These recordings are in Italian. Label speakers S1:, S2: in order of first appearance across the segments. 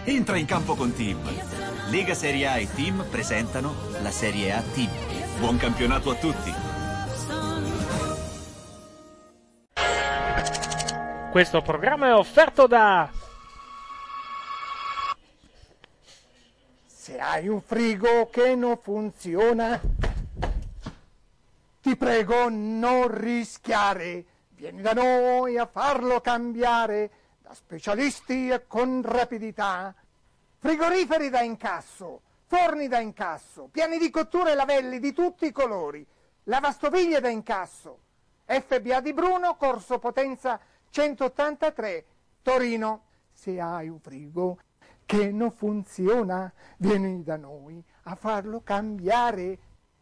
S1: Entra in campo con Team. Lega Serie A e Team presentano la Serie A Team. Buon campionato a tutti.
S2: Questo programma è offerto da...
S3: Se hai un frigo che non funziona, ti prego non rischiare. Vieni da noi a farlo cambiare da specialisti e con rapidità. Frigoriferi da incasso, forni da incasso, piani di cottura e lavelli di tutti i colori, lavastoviglie da incasso. FBA di Bruno, Corso Potenza 183, Torino. Se hai un frigo che non funziona, vieni da noi a farlo cambiare.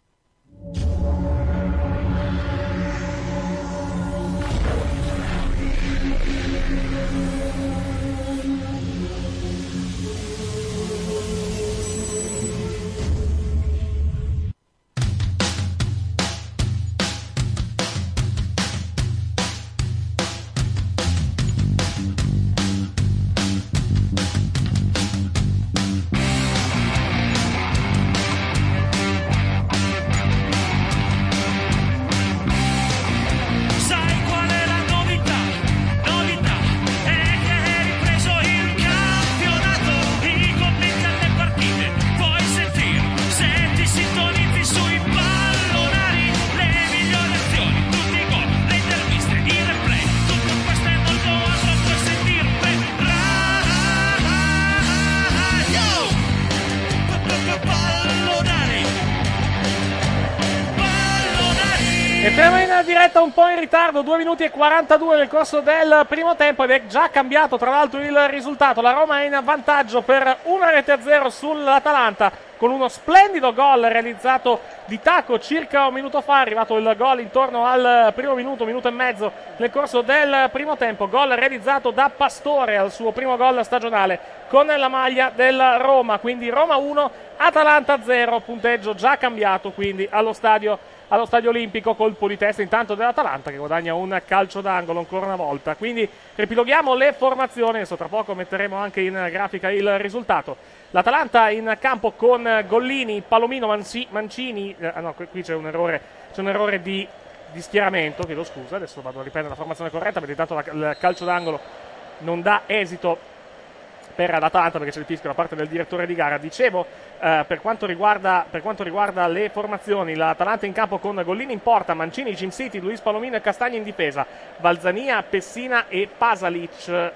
S2: Siamo in diretta un po' in ritardo, 2 minuti e 42 nel corso del primo tempo ed è già cambiato tra l'altro il risultato. La Roma è in vantaggio per 1-0 sull'Atalanta con uno splendido gol realizzato di tacco circa un minuto fa. È arrivato il gol intorno al primo minuto e mezzo nel corso del primo tempo. Gol realizzato da Pastore al suo primo gol stagionale con la maglia della Roma. Quindi Roma 1, Atalanta 0, punteggio già cambiato quindi allo stadio Olimpico. Colpo di testa intanto dell'Atalanta che guadagna un calcio d'angolo ancora una volta. Quindi ripiloghiamo le formazioni, adesso tra poco metteremo anche in grafica il risultato. L'Atalanta in campo con Gollini, Palomino, Mancini. Qui c'è un errore di schieramento, chiedo scusa, adesso vado a riprendere la formazione corretta perché intanto il calcio d'angolo non dà esito per l'Atalanta perché c'è il fischio da parte del direttore di gara. Dicevo, per quanto riguarda le formazioni, l'Atalanta in campo con Gollini in porta, Mancini, Jim City, Luis Palomino e Castagna in difesa, Valzania, Pessina e Pasalic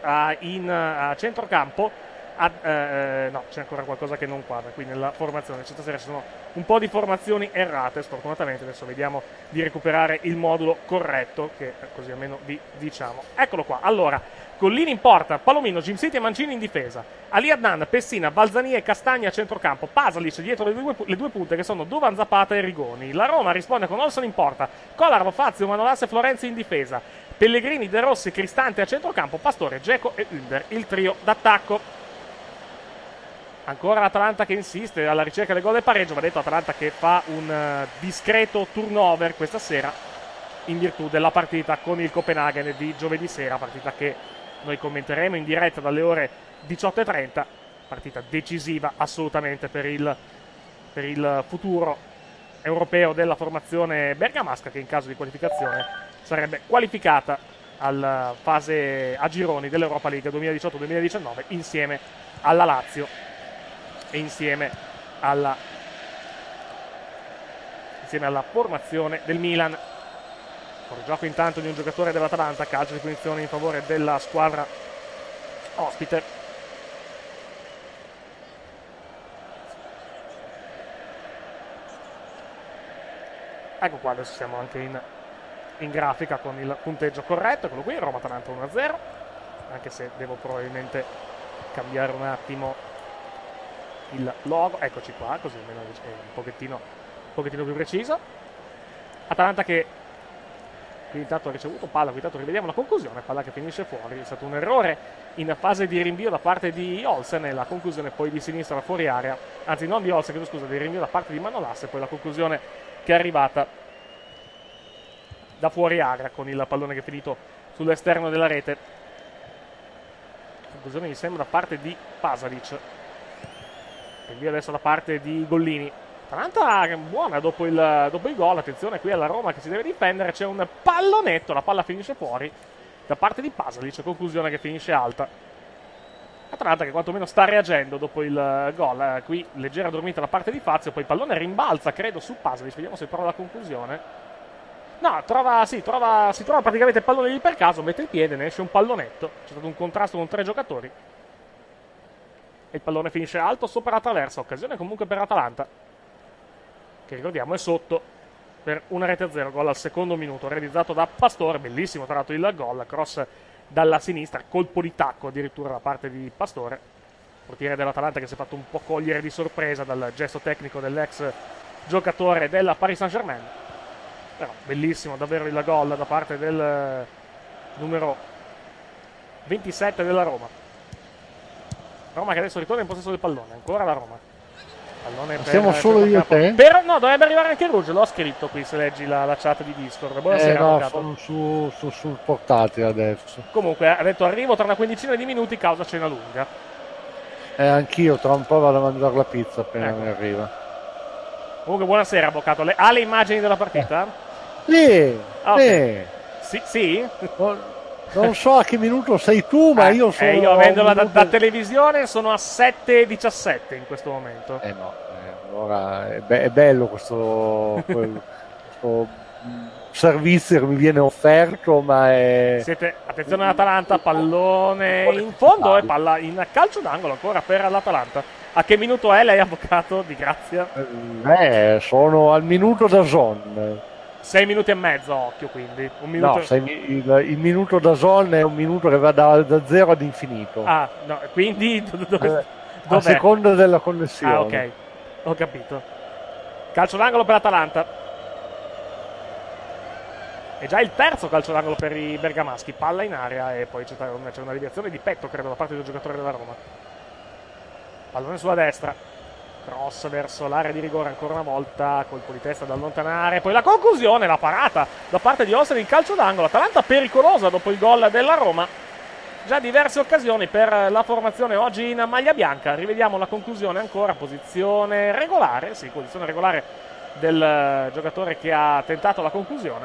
S2: in centrocampo. No, c'è ancora qualcosa che non quadra qui nella formazione. Stasera ci sono un po' di formazioni errate, sfortunatamente. Adesso vediamo di recuperare il modulo corretto, che così almeno vi diciamo. Eccolo qua. Allora, Gollini in porta, Palomino, Jim City e Mancini in difesa, Ali Adnan, Pessina, Valzania e Castagna a centrocampo, Pasalic dietro le due punte che sono Duvan, Zapata e Rigoni. La Roma risponde con Olson in porta, Kolarov, Fazio, Manolas e Florenzi in difesa, Pellegrini, De Rossi, Cristante a centrocampo, Pastore, Dzeko e Ünder, il trio d'attacco. Ancora l'Atalanta che insiste alla ricerca del gol del pareggio. Va detto Atalanta che fa un discreto turnover questa sera in virtù della partita con il Copenaghen di giovedì sera, partita che noi commenteremo in diretta dalle ore 18:30, partita decisiva assolutamente per il futuro europeo della formazione bergamasca, che in caso di qualificazione sarebbe qualificata alla fase a gironi dell'Europa League 2018-2019 insieme alla Lazio e insieme alla formazione del Milan. Fuori gioco intanto di un giocatore dell'Atalanta, calcio di punizione in favore della squadra ospite. Ecco qua, adesso siamo anche in grafica con il punteggio corretto. Eccolo qui, Roma-Atalanta 1-0, anche se devo probabilmente cambiare un attimo il logo, eccoci qua, così almeno è un pochettino più preciso. Atalanta che qui intanto ha ricevuto palla, qui intanto rivediamo la conclusione, palla che finisce fuori, è stato un errore in fase di rinvio da parte di Olsen e la conclusione poi di sinistra fuori area, anzi non di Olsen, chiedo scusa, di rinvio da parte di Manolas e poi la conclusione che è arrivata da fuori area con il pallone che è finito sull'esterno della rete. conclusione mi sembra da parte di Pasalic. E via adesso da parte di Gollini. Atalanta buona dopo il gol. Attenzione qui alla Roma che si deve difendere. C'è un pallonetto, la palla finisce fuori da parte di Pasalic, conclusione che finisce alta. Atalanta che quantomeno sta reagendo dopo il gol. Qui leggera dormita da parte di Fazio, poi il pallone rimbalza credo su Pasalic, vediamo se trova la conclusione. No, si trova praticamente il pallone lì per caso, mette il piede, ne esce un pallonetto. C'è stato un contrasto con 3 giocatori e il pallone finisce alto sopra la traversa. Occasione comunque per Atalanta, che ricordiamo è sotto per 1-0, gol al secondo minuto realizzato da Pastore. Bellissimo tra l'altro il gol, cross dalla sinistra, colpo di tacco addirittura da parte di Pastore, portiere dell'Atalanta che si è fatto un po' cogliere di sorpresa dal gesto tecnico dell'ex giocatore della Paris Saint-Germain. Però bellissimo davvero il gol da parte del numero 27 della Roma. Roma che adesso ritorna in possesso del pallone, ancora la Roma.
S4: Siamo solo io e te?
S2: Però no, dovrebbe arrivare anche Ruggio, l'ho scritto qui se leggi la chat di Discord. Buonasera,
S4: no, sono sul portatile adesso.
S2: Comunque ha detto arrivo tra una quindicina di minuti causa cena lunga.
S4: Anch'io tra un po' vado a mangiare la pizza appena mi arriva.
S2: Comunque buonasera avvocato, ha le immagini della partita?
S4: Lì,
S2: okay. Sì?
S4: Non so a che minuto sei tu, ma io sono.
S2: Io avendola da televisione sono a 7:17 in questo momento.
S4: No, allora è bello questo servizio che mi viene offerto, ma è.
S2: Attenzione all'Atalanta, pallone in fondo e palla in calcio d'angolo ancora per l'Atalanta. A che minuto è lei, avvocato? Di grazia.
S4: Sono al minuto da zone.
S2: 6 minuti e mezzo, occhio quindi. Un minuto...
S4: No, il minuto da zone è un minuto che va da 0 ad infinito.
S2: Ah, no, quindi dov'è?
S4: A seconda della connessione.
S2: Ah, ok, ho capito. Calcio d'angolo per l'Atalanta. È già il terzo calcio d'angolo per i bergamaschi. Palla in area e poi c'è una deviazione di petto, credo, da parte del giocatore della Roma. Pallone sulla destra. Cross verso l'area di rigore ancora una volta, colpo di testa da allontanare, poi la conclusione, la parata da parte di Olsen in calcio d'angolo. Atalanta pericolosa dopo il gol della Roma, già diverse occasioni per la formazione oggi in maglia bianca. Rivediamo la conclusione ancora, posizione regolare, sì, posizione regolare del giocatore che ha tentato la conclusione.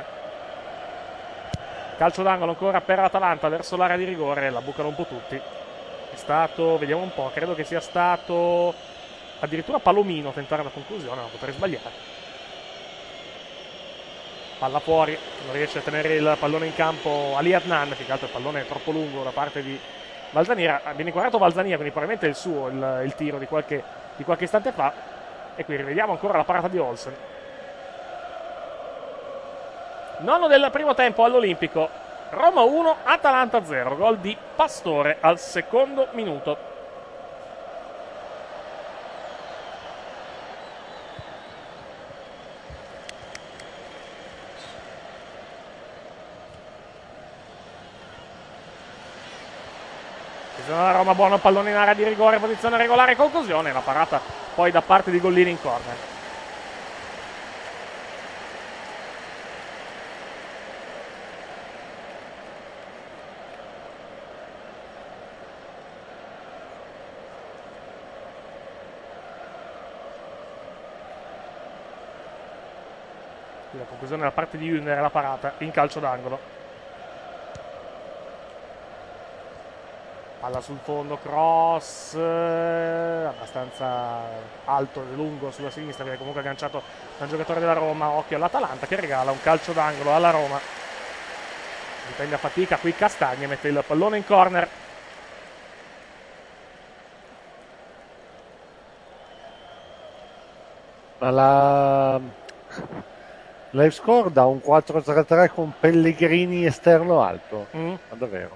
S2: Calcio d'angolo ancora per l'Atalanta verso l'area di rigore, la bucano un po' tutti. È stato, vediamo un po', credo che sia stato addirittura Palomino a tentare la conclusione, ma potrei sbagliare. Palla fuori, non riesce a tenere il pallone in campo Ali Adnan, più che altro il pallone è troppo lungo da parte di Valzaniera. Viene inquadrato Valzaniera, quindi probabilmente è il suo il tiro di qualche istante fa. E qui rivediamo ancora la parata di Olsen. Nono del primo tempo all'Olimpico. Roma 1, Atalanta 0. Gol di Pastore al secondo minuto. La Roma buono, pallone in area di rigore, posizione regolare, conclusione, la parata poi da parte di Gollini in corner. La conclusione da parte di Jünger, la parata in calcio d'angolo. Palla sul fondo, cross abbastanza alto e lungo sulla sinistra, viene comunque agganciato da un giocatore della Roma. Occhio all'Atalanta che regala un calcio d'angolo alla Roma. Dipende a fatica qui Castagne, mette il pallone in corner.
S4: La live score da un 4-3-3 con Pellegrini esterno alto. Ma davvero?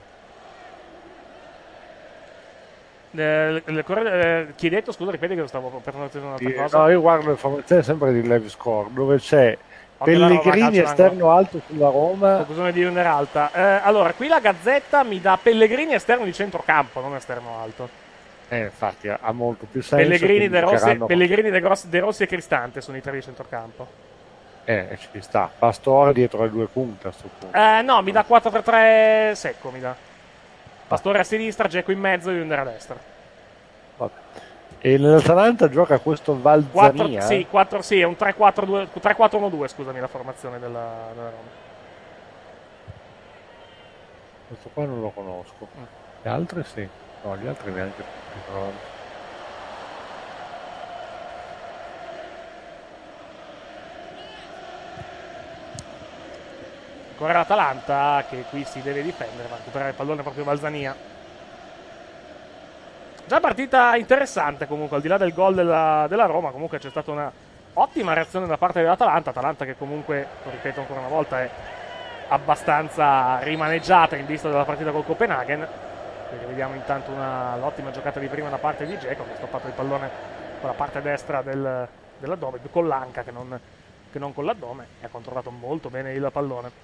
S2: Chiedetto, scusa, ripeti che stavo prestando attenzione a un'altra cosa.
S4: No, io guardo le informazioni sempre di live score dove c'è Pellegrini esterno alto sulla Roma.
S2: Conclusione di Jünger alta. Allora, qui la Gazzetta mi dà Pellegrini esterno di centrocampo, non esterno alto.
S4: Infatti ha molto più senso.
S2: Pellegrini, De Rossi e Cristante sono i tre di centrocampo.
S4: Ci sta. Pastore dietro le due punte a sto punto.
S2: No, mi dà 4-3-3 secco, mi dà. Pastore a sinistra, Dzeko in mezzo e Under a destra.
S4: Vabbè. E nell'Atalanta gioca questo Valzania?
S2: Sì, è un 3-4-1-2, scusami, la formazione della Roma.
S4: Questo qua non lo conosco. Gli altri sì. No, gli altri neanche tutti.
S2: Ancora l'Atalanta che qui si deve difendere, va a recuperare il pallone proprio Valzania. Già partita interessante comunque, al di là del gol della Roma, comunque c'è stata una ottima reazione da parte dell'Atalanta. Atalanta che comunque, lo ripeto ancora una volta, è abbastanza rimaneggiata in vista della partita col Copenaghen. Vediamo intanto l'ottima giocata di prima da parte di Dzeko, che ha stoppato il pallone con la parte destra dell'addome, più con l'anca che non con l'addome, e ha controllato molto bene il pallone.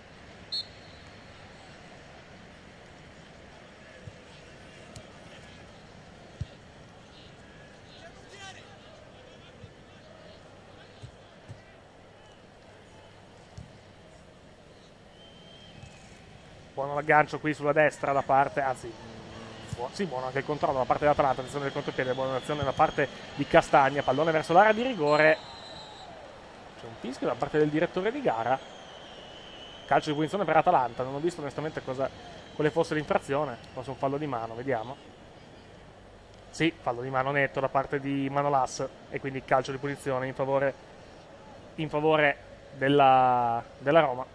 S2: Buono l'aggancio qui sulla destra da parte, anzi, sì, buono anche il controllo da parte dell'Atalanta, attenzione del contropiede, buona azione da parte di Castagna, pallone verso l'area di rigore, c'è un fischio da parte del direttore di gara, calcio di punizione per Atalanta, non ho visto onestamente quale fosse l'infrazione, forse un fallo di mano, vediamo. Sì, fallo di mano netto da parte di Manolas e quindi calcio di punizione in favore della Roma.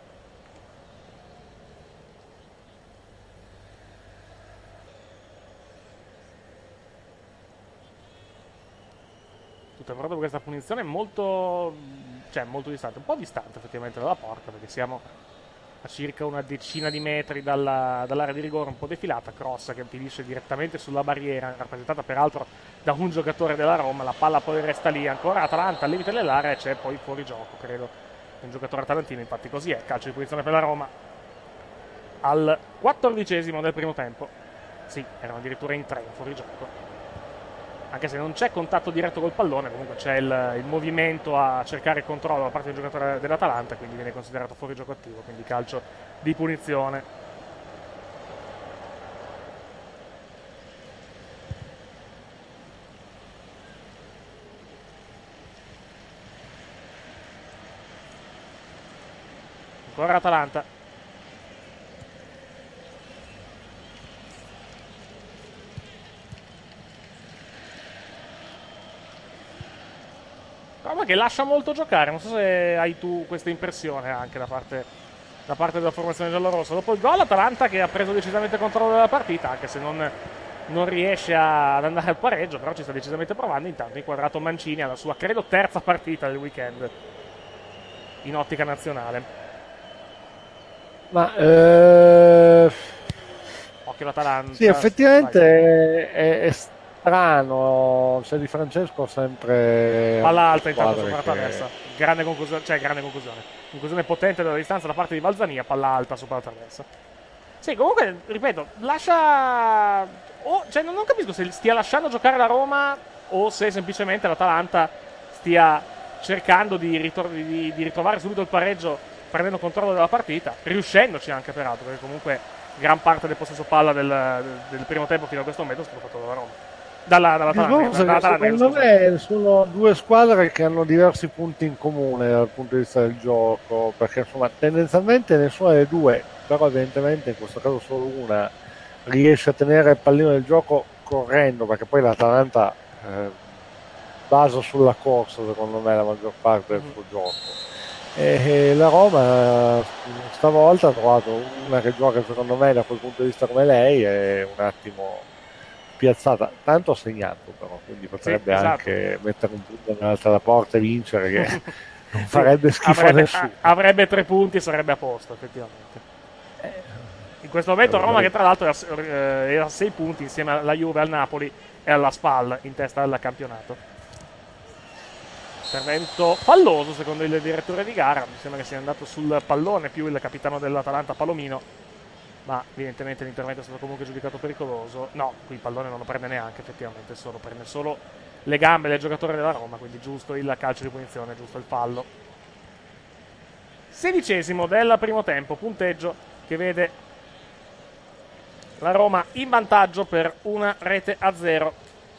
S2: Proprio questa punizione è molto distante, un po' distante effettivamente dalla porta, perché siamo a circa una decina di metri dall'area di rigore, un po' defilata, cross che finisce direttamente sulla barriera, rappresentata peraltro da un giocatore della Roma, la palla poi resta lì, ancora Atalanta al limite dell'area e c'è poi fuori gioco, credo, un giocatore atalantino, infatti così è, calcio di punizione per la Roma al 14° del primo tempo, sì, erano addirittura in 3 fuori gioco. Anche se non c'è contatto diretto col pallone, comunque c'è il movimento a cercare il controllo da parte del giocatore dell'Atalanta, quindi viene considerato fuori gioco attivo, quindi calcio di punizione. Ancora Atalanta. Roma che lascia molto giocare, non so se hai tu questa impressione anche da parte della formazione giallorossa. Dopo il gol Atalanta che ha preso decisamente controllo della partita, anche se non riesce ad andare al pareggio, però ci sta decisamente provando. Intanto inquadrato Mancini alla sua credo terza partita del weekend in ottica nazionale.
S4: Ma
S2: occhio l'Atalanta.
S4: sì, effettivamente è strano, cioè Di Francesco sempre
S2: palla alta intanto sopra la traversa, grande conclusione potente dalla distanza da parte di Valzania, palla alta sopra la traversa. Sì, comunque ripeto, lascia cioè non capisco se stia lasciando giocare la Roma o se semplicemente l'Atalanta stia cercando di ritrovare subito il pareggio prendendo controllo della partita, riuscendoci anche peraltro, perché comunque gran parte del possesso palla del primo tempo fino a questo momento è stato fatto dalla Roma.
S4: Secondo me sono due squadre che hanno diversi punti in comune dal punto di vista del gioco, perché insomma tendenzialmente nessuna delle due, però evidentemente in questo caso solo una riesce a tenere il pallino del gioco correndo, perché poi l'Atalanta basa sulla corsa secondo me la maggior parte del suo gioco, e la Roma stavolta ha trovato una che gioca secondo me da quel punto di vista come lei, è un attimo piazzata, tanto ha segnato però, quindi potrebbe anche mettere un punto nell'altra la porta e vincere, che non farebbe schifo a nessuno.
S2: Avrebbe 3 punti e sarebbe a posto effettivamente. In questo momento Roma che tra l'altro era a 6 punti insieme alla Juve, al Napoli e alla Spal in testa al campionato. Intervento falloso secondo il direttore di gara, mi sembra che sia andato sul pallone più il capitano dell'Atalanta Palomino, ma evidentemente l'intervento è stato comunque giudicato pericoloso. No, qui il pallone non lo prende neanche effettivamente, prende solo le gambe del giocatore della Roma, quindi giusto il calcio di punizione, giusto il fallo. 16° del primo tempo, punteggio che vede La Roma in vantaggio per 1-0.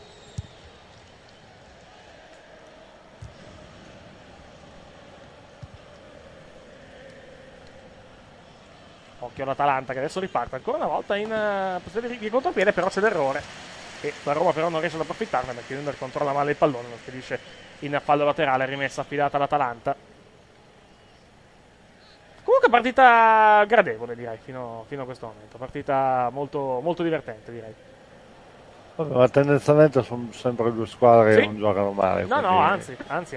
S2: Occhio all'Atalanta che adesso riparte ancora una volta in posizione di contropiede, però c'è l'errore e la Roma però non riesce ad approfittarne perché Under controlla male il pallone, lo spedisce in fallo laterale, rimessa affidata all'Atalanta. Comunque partita gradevole, direi, fino a questo momento. Partita molto, molto divertente, direi.
S4: Vabbè, ma tendenzialmente sono sempre due squadre che non giocano male.
S2: No,
S4: quindi...
S2: no, anzi.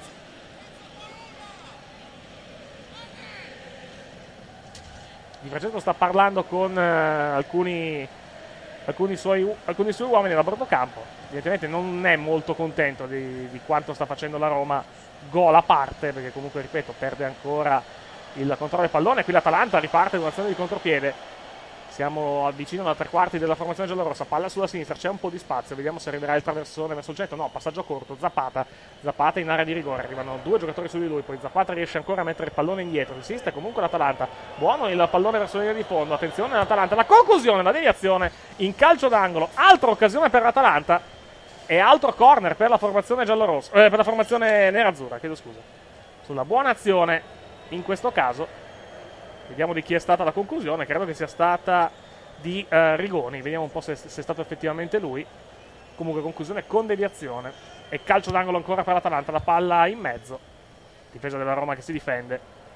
S2: Di Francesco sta parlando con alcuni suoi uomini da bordo campo. Evidentemente non è molto contento di quanto sta facendo la Roma, gol a parte, perché comunque, ripeto, perde ancora il controllo del pallone. Qui l'Atalanta riparte con un'azione di contropiede. Siamo vicino alla tre quarti della formazione giallorossa, palla sulla sinistra, c'è un po' di spazio, vediamo se arriverà il traversone verso il centro. No, passaggio corto, Zapata in area di rigore, arrivano due giocatori su di lui, poi Zapata riesce ancora a mettere il pallone indietro, resiste comunque l'Atalanta, buono il pallone verso la linea di fondo, attenzione all'Atalanta, la conclusione, la deviazione in calcio d'angolo, altra occasione per l'Atalanta e altro corner per la formazione giallorossa, per la formazione nerazzurra, chiedo scusa. Sulla buona azione in questo caso. Vediamo di chi è stata la conclusione, credo che sia stata di Rigoni, vediamo un po' se è stato effettivamente lui. Comunque conclusione con deviazione e calcio d'angolo ancora per l'Atalanta, la palla in mezzo, difesa della Roma che si difende,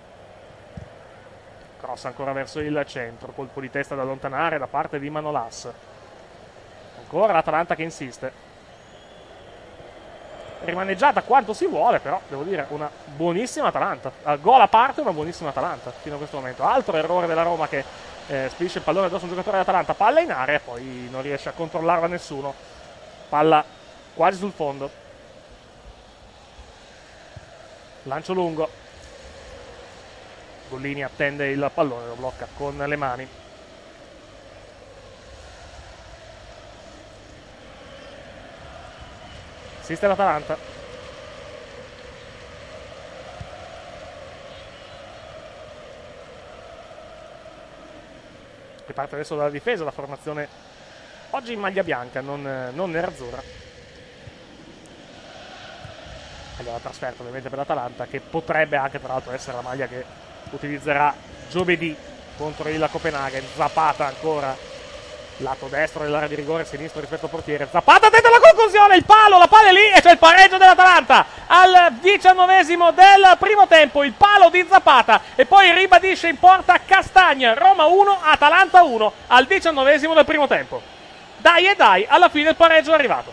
S2: cross ancora verso il centro, colpo di testa da allontanare da parte di Manolas, ancora l'Atalanta che insiste. Rimaneggiata quanto si vuole, però devo dire una buonissima Atalanta, gol a parte, una buonissima Atalanta fino a questo momento. Altro errore della Roma che spedisce il pallone addosso a un giocatore dell'Atalanta, palla in area e poi non riesce a controllarla nessuno, palla quasi sul fondo, lancio lungo, Gollini attende il pallone, lo blocca con le mani. Assiste l'Atalanta. Che parte adesso dalla difesa, la formazione oggi in maglia bianca, non nerazzurra. Allora, trasferta ovviamente per l'Atalanta, che potrebbe anche tra l'altro essere la maglia che utilizzerà giovedì contro il Copenaghen. Zapata ancora. Lato destro dell'area di rigore, sinistro rispetto al portiere. Zapata dentro la conclusione, il palo, la palla è lì e c'è il pareggio dell'Atalanta al 19esimo del primo tempo. Il palo di Zapata e poi ribadisce in porta Castagna. Roma 1, Atalanta 1 al 19esimo del primo tempo. Dai, alla fine il pareggio è arrivato.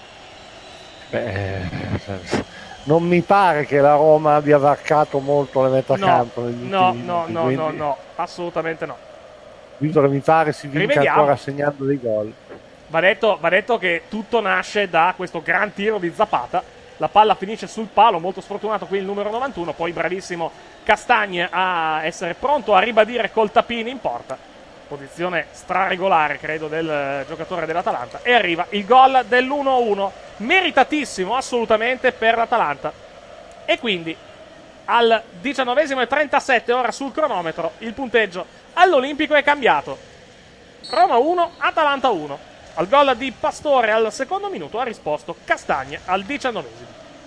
S4: Non mi pare che la Roma abbia varcato molto le metacampo.
S2: No, assolutamente no.
S4: Visto che mi pare si vince ancora segnando dei gol.
S2: Va detto che tutto nasce da questo gran tiro di Zapata. La palla finisce sul palo, molto sfortunato qui il numero 91. Poi bravissimo Castagna a essere pronto a ribadire col tapin in porta. Posizione straregolare, credo, del giocatore dell'Atalanta. E arriva il gol dell'1-1. Meritatissimo assolutamente per l'Atalanta. E quindi al 19esimo e 37 ora sul cronometro il punteggio all'Olimpico è cambiato. Roma 1, Atalanta 1. Al gol di Pastore al secondo minuto ha risposto Castagna al 19esimo.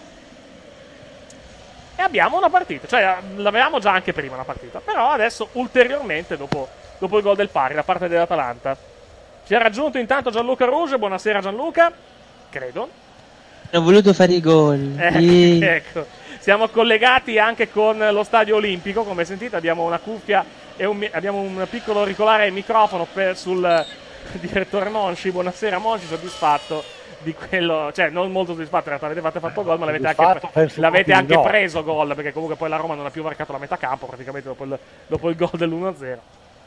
S2: E abbiamo una partita, cioè l'avevamo già anche prima una partita, però adesso ulteriormente dopo il gol del pari da parte dell'Atalanta. Ci ha raggiunto intanto Gianluca Rouge. Buonasera Gianluca, credo.
S5: Ho voluto fare i gol.
S2: Ecco. Siamo collegati anche con lo Stadio Olimpico, come sentite abbiamo una cuffia e abbiamo un piccolo auricolare e microfono sul direttore Monci. Buonasera Monci, soddisfatto di quello, cioè non molto soddisfatto, in realtà avete fatto gol ma l'avete anche preso gol, perché comunque poi la Roma non ha più varcato la metà campo praticamente dopo il gol dell'1-0.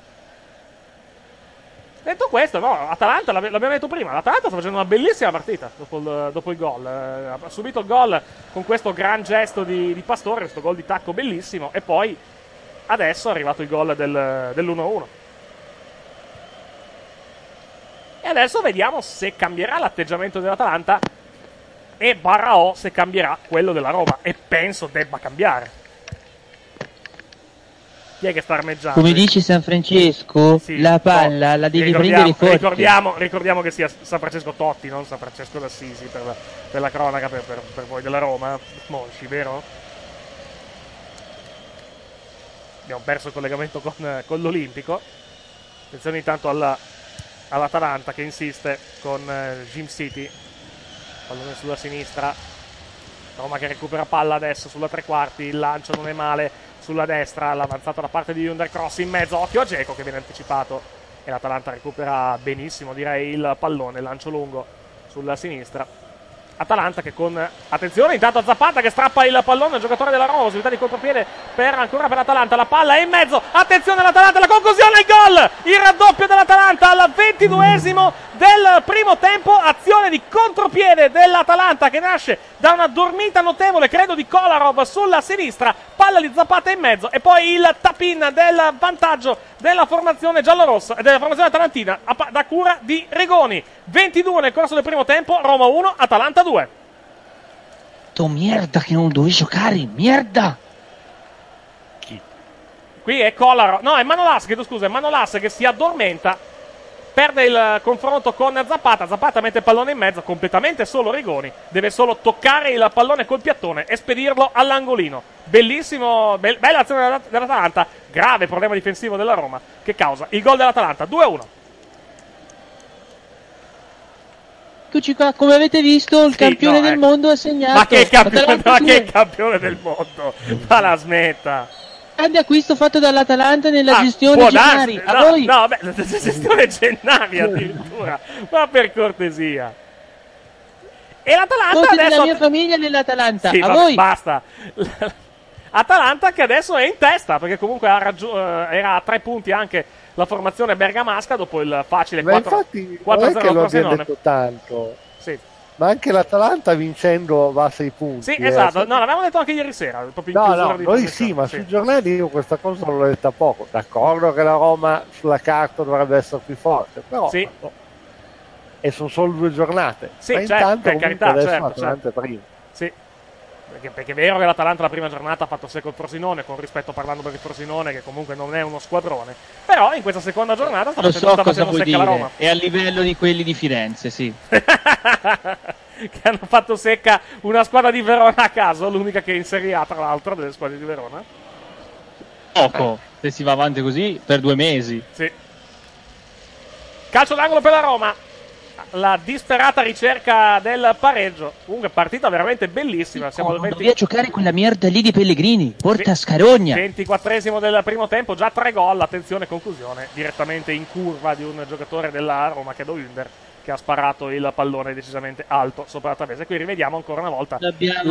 S2: Detto questo, no, Atalanta, l'abbiamo detto prima, l'Atalanta sta facendo una bellissima partita dopo il gol. Ha subito il gol con questo gran gesto di Pastore, questo gol di tacco bellissimo, e poi adesso è arrivato il gol dell'1-1. E adesso vediamo se cambierà l'atteggiamento dell'Atalanta e / se cambierà quello della Roma, e penso debba cambiare. Chi è che sta armeggiando?
S5: Come dice San Francesco,
S2: sì,
S5: la palla la devi prendere forte.
S2: Ricordiamo che sia San Francesco Totti, non San Francesco d'Assisi, per la cronaca, per voi della Roma. Monci, vero? Abbiamo perso il collegamento con l'Olimpico. Attenzione intanto all'Atalanta che insiste con Gym City. Pallone sulla sinistra. Roma che recupera palla adesso sulla tre quarti. Il lancio non è male. Sulla destra, l'avanzata da parte di Under, cross in mezzo, occhio a Dzeko che viene anticipato e l'Atalanta recupera benissimo, direi, il pallone, lancio lungo sulla sinistra. Atalanta che con, attenzione intanto a Zapata che strappa il pallone al giocatore della Roma, possibilità di contropiede ancora per l'Atalanta, la palla è in mezzo, attenzione all'Atalanta, la conclusione, il gol, il raddoppio dell'Atalanta al 22esimo del primo tempo, azione di contropiede dell'Atalanta che nasce da una dormita notevole, credo di Kolarov sulla sinistra, palla di Zapata in mezzo e poi il tap-in del vantaggio della formazione giallorossa, della formazione atalantina da cura di Rigoni. 22 nel corso del primo tempo, Roma 1, Atalanta 2.
S5: Merda che non dovevi giocare, merda!
S2: Qui è Kolarov, no è Manolas, chiedo scusa, è Manolas che si addormenta, perde il confronto con Zapata mette il pallone in mezzo, completamente solo Rigoni, deve solo toccare il pallone col piattone e spedirlo all'angolino. Bellissimo, bella azione dell'Atalanta, grave problema difensivo della Roma che causa il gol dell'Atalanta, 2-1.
S5: Eccoci qua, come avete visto il campione del mondo ha segnato.
S2: Ma che campione del mondo? Ma la smetta.
S5: Grande acquisto fatto dall'Atalanta nella gestione Gennari.
S2: La gestione Gennari addirittura. Ma per cortesia. E l'Atalanta
S5: Tutti
S2: adesso...
S5: della mia famiglia nell'Atalanta.
S2: Sì,
S5: a voi.
S2: Basta. Atalanta che adesso è in testa, perché comunque era a 3 punti anche la formazione bergamasca dopo il facile 4-0
S4: al Frosinone. Detto tanto.
S2: Sì.
S4: Ma anche l'Atalanta vincendo va a 6 punti.
S2: Sì, esatto. No, l'avevamo detto anche ieri sera.
S4: Noi sì, ma sui giornali io questa cosa l'ho detta poco. D'accordo che la Roma sulla carta dovrebbe essere più forte, però
S2: sì.
S4: E sono solo 2 giornate.
S2: Sì,
S4: ma intanto
S2: per carità,
S4: adesso
S2: certo.
S4: Prima.
S2: Sì. Perché è vero che l'Atalanta la prima giornata ha fatto secco il Frosinone, con rispetto parlando per il Frosinone che comunque non è uno squadrone, però in questa seconda giornata sta facendo secca la Roma.
S5: È a livello di quelli di Firenze, sì.
S2: Che hanno fatto secca una squadra di Verona a caso, l'unica che è in Serie A tra l'altro delle squadre di Verona.
S5: Poco, se si va avanti così per 2 mesi.
S2: Sì. Calcio d'angolo per la Roma. La disperata ricerca del pareggio. Comunque partita veramente bellissima. Siamo al 20...
S5: Dovevi giocare quella merda lì di Pellegrini. Porta Scarogna.
S2: 24esimo del primo tempo, già 3 gol. Attenzione, conclusione direttamente in curva di un giocatore della Roma che è Under, che ha sparato il pallone decisamente alto sopra la traversa. E qui rivediamo ancora una volta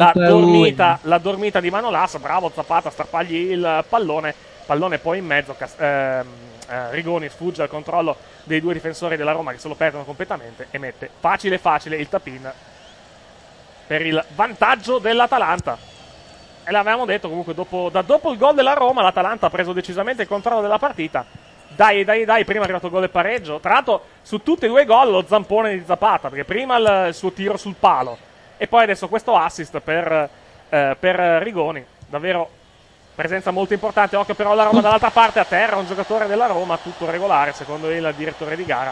S2: la dormita di Manolas. Bravo Zapata a strappargli il pallone poi in mezzo. Rigoni sfugge al controllo dei 2 difensori della Roma che se lo perdono completamente e mette facile il tap-in per il vantaggio dell'Atalanta. E l'avevamo detto comunque dopo il gol della Roma l'Atalanta ha preso decisamente il controllo della partita. Dai, prima è arrivato il gol del pareggio, tra l'altro su tutti e 2 i gol lo zampone di Zapata, perché prima il suo tiro sul palo e poi adesso questo assist per Rigoni, davvero presenza molto importante. Occhio però la Roma dall'altra parte, a terra un giocatore della Roma, tutto regolare secondo il direttore di gara.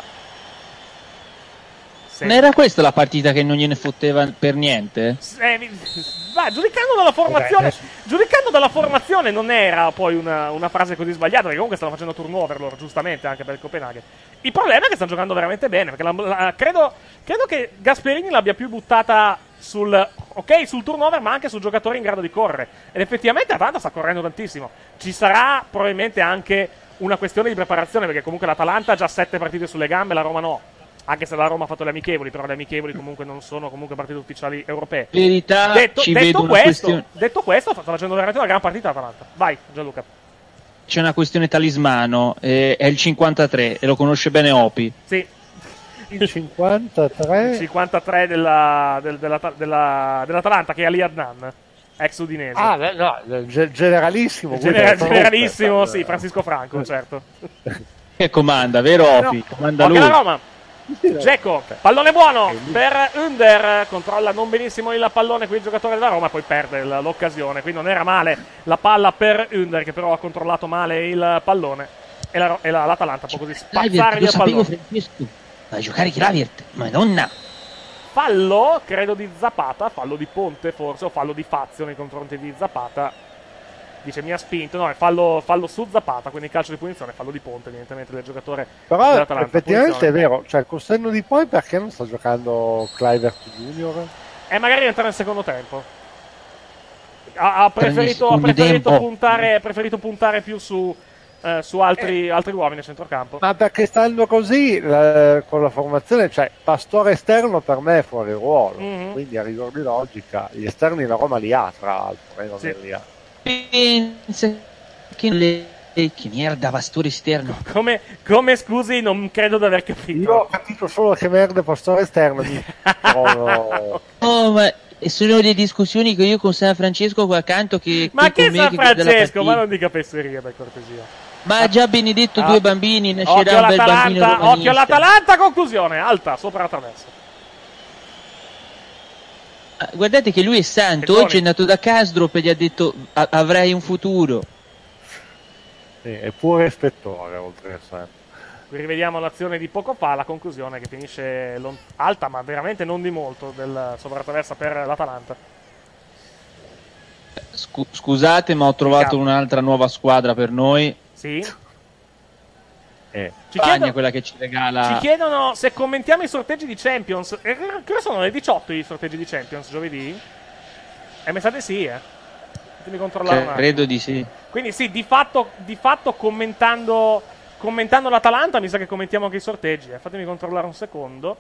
S5: Non era questa la partita che non gliene fotteva per niente?
S2: Giudicando dalla formazione non era poi una frase così sbagliata, perché comunque stanno facendo turnover loro, giustamente, anche per il Copenaghen. Il problema è che stanno giocando veramente bene, perché credo che Gasperini l'abbia più buttata sul turnover, ma anche su giocatori in grado di correre. Ed effettivamente Atalanta sta correndo tantissimo. Ci sarà probabilmente anche una questione di preparazione, perché comunque l'Atalanta ha già 7 partite sulle gambe, la Roma no. Anche se la Roma ha fatto le amichevoli, però le amichevoli comunque non sono comunque partite ufficiali europee.
S5: Verità, detto
S2: questo, sta facendo veramente una gran partita l'Atalanta. Vai, Gianluca.
S5: C'è una questione talismano, è il 53 e lo conosce bene Opi.
S2: Sì.
S4: Il 53?
S2: Il 53 dell'Atalanta, che è Ali Adnan, ex udinese.
S4: Generalissimo.
S2: Generalissimo, sì, Francisco Franco, certo.
S5: Che comanda, vero Opi? Comanda lui.
S2: La Roma. Dzeko, pallone buono per Under, controlla non benissimo il pallone qui il giocatore della Roma, poi perde l'occasione, quindi non era male la palla per Under che però ha controllato male il pallone e l'Atalanta può così spazzare il pallone.
S5: Va a giocare Kluivert, madonna!
S2: Fallo, credo di Zapata, fallo di Ponte forse, o fallo di Fazio nei confronti di Zapata. Dice mi ha spinto, no, è fallo su Zapata, quindi calcio di punizione, fallo di Ponte evidentemente del giocatore
S4: però
S2: dell'Atalanta.
S4: Effettivamente è vero, cioè col senno di poi perché non sta giocando Kluivert Junior?
S2: Magari entra nel secondo tempo. Ha preferito puntare più su altri uomini nel centrocampo.
S4: Ma perché stando così con la formazione, cioè Pastore esterno per me è fuori ruolo, quindi a rigor di logica gli esterni la Roma li ha tra l'altro, non
S2: sì.
S4: li ha.
S5: Pensa che merda Pastore esterno.
S2: Come scusi, non credo di aver capito.
S4: Io ho capito solo che merda Pastore esterno.
S5: Oh, ma sono le discussioni che io con San Francesco qua accanto che
S2: ma che San Francesco, ma non dica fesserie per cortesia.
S5: Ma ha già benedetto due bambini, nascerà un bel bambino romanista.
S2: Occhio all'Atalanta, conclusione, alta, sopra la traversa.
S5: Guardate che lui è santo, oggi è andato da Kastrup e gli ha detto avrai un futuro.
S4: Sì, è pure ispettore oltre che santo.
S2: Qui rivediamo l'azione di poco fa, la conclusione che finisce alta ma veramente non di molto del sovratraversa per l'Atalanta.
S5: Scusate ma ho trovato un'altra nuova squadra per noi.
S2: Sì?
S5: Spagna, quella che ci regala.
S2: Ci chiedono se commentiamo i sorteggi di Champions. Che sono le 18 i sorteggi di Champions giovedì? Mi sa di sì, Fatemi controllare.
S5: Credo di sì.
S2: Quindi sì, di fatto commentando l'Atalanta mi sa che commentiamo anche i sorteggi. Fatemi controllare un secondo.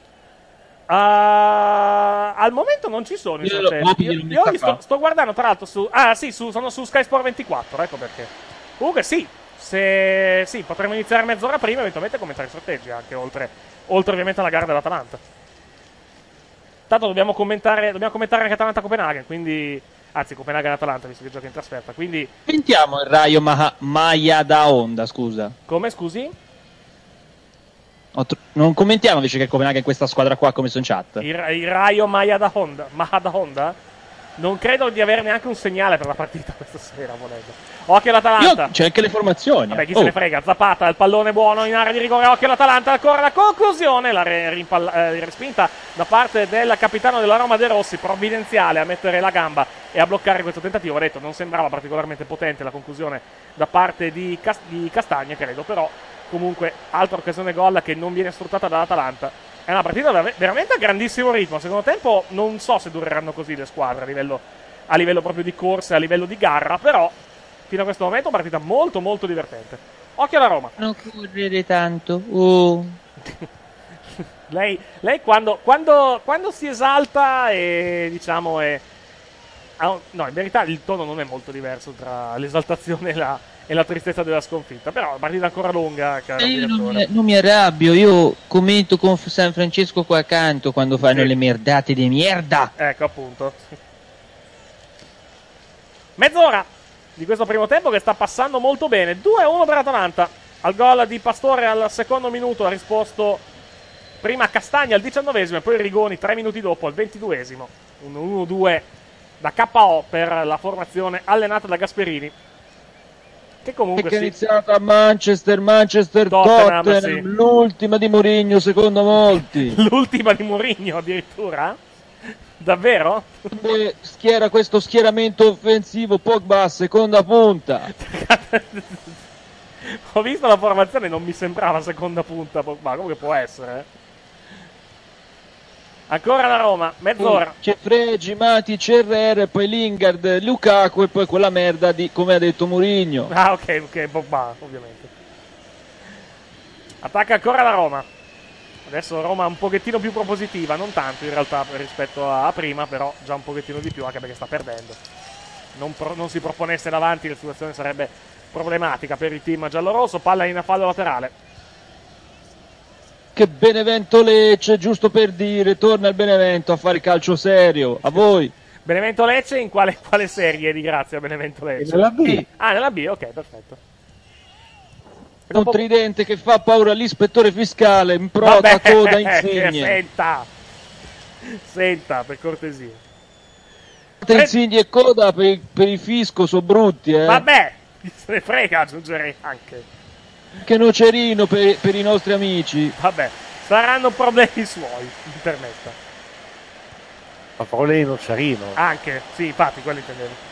S2: Al momento non ci sono i sorteggi. Io li sto guardando tra l'altro sono su Sky Sport 24, ecco perché. Comunque sì, potremmo iniziare mezz'ora prima e eventualmente commentare i sorteggi anche oltre ovviamente alla gara dell'Atalanta. Tanto dobbiamo commentare anche Atalanta-Copenaghen, quindi anzi Copenaghen-Atalanta visto che gioca in trasferta, quindi
S5: commentiamo il Raio Majadahonda, scusa.
S2: Come, scusi?
S5: Non commentiamo invece che Copenaghen questa squadra qua come sono chat.
S2: Il Raio Majadahonda? Non credo di avere neanche un segnale per la partita questa sera, volendo. Occhio all'Atalanta.
S5: C'è anche le formazioni.
S2: Vabbè, chi se ne frega. Zapata, il pallone buono in area di rigore. Occhio all'Atalanta, ancora la conclusione. La respinta da parte del capitano della Roma De Rossi, provvidenziale a mettere la gamba e a bloccare questo tentativo. Ho detto, non sembrava particolarmente potente la conclusione da parte di Castagna, credo, però comunque altra occasione gol che non viene sfruttata dall'Atalanta. È una partita veramente a grandissimo ritmo. Secondo tempo non so se dureranno così le squadre a livello proprio di corsa, a livello di garra, però fino a questo momento è una partita molto molto divertente. Occhio alla Roma.
S5: Non correre tanto.
S2: Lei quando si esalta e diciamo no, in verità il tono non è molto diverso tra l'esaltazione e la tristezza della sconfitta, però è una partita ancora lunga, caro direttore.
S5: Non mi arrabbio, io commento con San Francesco qua accanto quando fanno le merdate di merda.
S2: Ecco appunto. Mezz'ora di questo primo tempo che sta passando molto bene. 2-1 per Atalanta. Al gol di Pastore al secondo minuto ha risposto prima Castagna al 19esimo e poi Rigoni 3 minuti dopo al 22esimo. Un 1-2 da KO per la formazione allenata da Gasperini. Che comunque
S5: è iniziata a Manchester Tottenham sì. L'ultima di Mourinho secondo molti.
S2: L'ultima di Mourinho addirittura? Davvero?
S5: Schiera questo schieramento offensivo, Pogba seconda punta.
S2: Ho visto la formazione, non mi sembrava seconda punta Pogba, comunque può essere. Ancora la Roma, mezz'ora.
S5: C'è Fregi, Matic, Herrera, poi Lingard, Lukaku e poi quella merda di, come ha detto Mourinho.
S2: Ah ok, Pogba ovviamente. Attacca ancora la Roma. Adesso Roma un pochettino più propositiva, non tanto in realtà rispetto a prima, però già un pochettino di più anche perché sta perdendo. Non si proponesse davanti, la situazione sarebbe problematica per il team giallorosso. Palla in fallo laterale.
S5: Che Benevento Lecce, giusto per dire, torna il Benevento a fare calcio serio. A voi.
S2: Benevento Lecce in quale serie di grazia Benevento Lecce?
S4: Nella B.
S2: Ah, nella B, ok, perfetto.
S5: Un tridente che fa paura all'ispettore fiscale, improta, coda, insigne.
S2: Senta, per cortesia.
S5: Insigne e coda per il fisco sono brutti,
S2: Vabbè, se ne frega, aggiungerei anche.
S5: Che nocerino per i nostri amici.
S2: Vabbè, saranno problemi suoi, mi permetta.
S4: Ma problemi nocerino.
S2: Anche, sì, infatti, quello intendevo.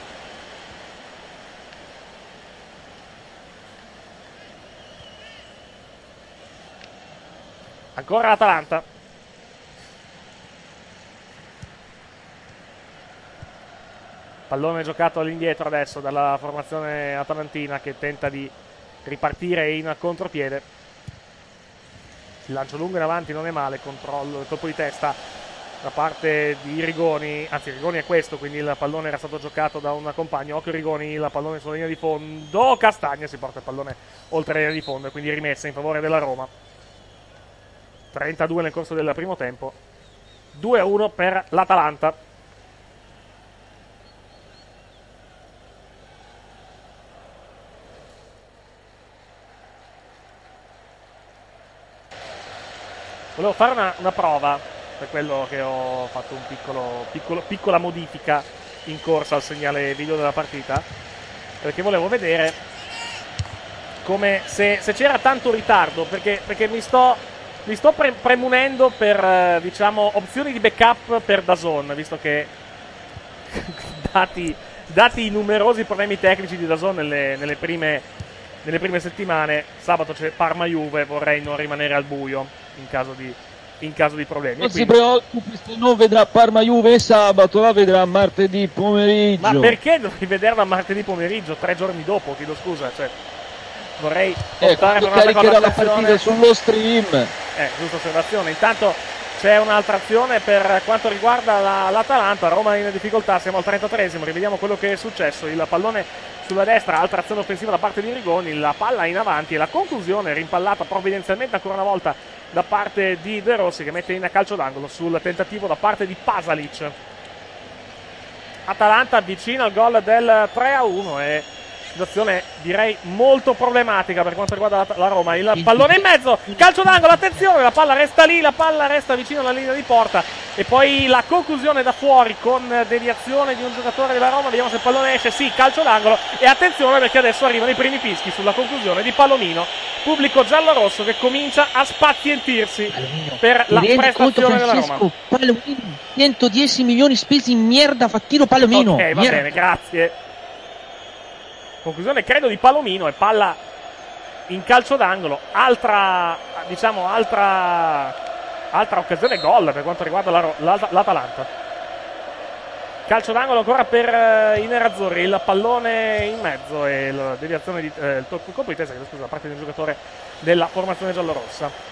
S2: Ancora Atalanta. Pallone giocato all'indietro adesso dalla formazione atalantina che tenta di ripartire in contropiede. Il lancio lungo in avanti non è male, controllo, il colpo di testa da parte di Rigoni, anzi Rigoni è questo, quindi il pallone era stato giocato da un compagno. Occhio Rigoni, il pallone sulla linea di fondo, Castagna si porta il pallone oltre la linea di fondo e quindi rimessa in favore della Roma. 32 nel corso del primo tempo, 2-1 per l'Atalanta. Volevo fare una prova, per quello che ho fatto un piccola modifica in corsa al segnale video della partita, perché volevo vedere come se c'era tanto ritardo, perché mi sto premunendo per, diciamo, opzioni di backup per DAZN, visto che dati i numerosi problemi tecnici di DAZN nelle prime settimane, sabato c'è Parma-Juve, vorrei non rimanere al buio in caso di problemi.
S5: Non si preoccupi, se non vedrà Parma-Juve sabato, la vedrà martedì pomeriggio.
S2: Ma perché dovrei vederla martedì pomeriggio, 3 giorni dopo, chiedo scusa, cioè vorrei optare per una
S5: caricherà la partita sullo stream.
S2: Giusta osservazione. Intanto c'è un'altra azione per quanto riguarda l'Atalanta. Roma in difficoltà, siamo al 33esimo, rivediamo quello che è successo. Il pallone sulla destra, altra azione offensiva da parte di Rigoni, la palla in avanti e la conclusione rimpallata provvidenzialmente ancora una volta da parte di De Rossi, che mette in calcio d'angolo sul tentativo da parte di Pasalic. Atalanta avvicina al gol del 3-1 e situazione direi molto problematica per quanto riguarda la Roma. Il pallone in mezzo, calcio d'angolo, attenzione, la palla resta lì, la palla resta vicino alla linea di porta e poi la conclusione da fuori con deviazione di un giocatore della Roma. Vediamo se il pallone esce, sì, calcio d'angolo e attenzione perché adesso arrivano i primi fischi sulla conclusione di Palomino. Pubblico giallorosso che comincia a spazientirsi per la prestazione della Roma.
S5: Palomino, 110 milioni spesi in merda, fattino Palomino.
S2: Ok, va bene, grazie. Conclusione credo di Palomino e palla in calcio d'angolo, altra occasione gol per quanto riguarda l'Atalanta. Calcio d'angolo ancora per i nerazzurri, il pallone in mezzo e la deviazione di il colpo di testa, scusa, da parte di un giocatore della formazione giallorossa.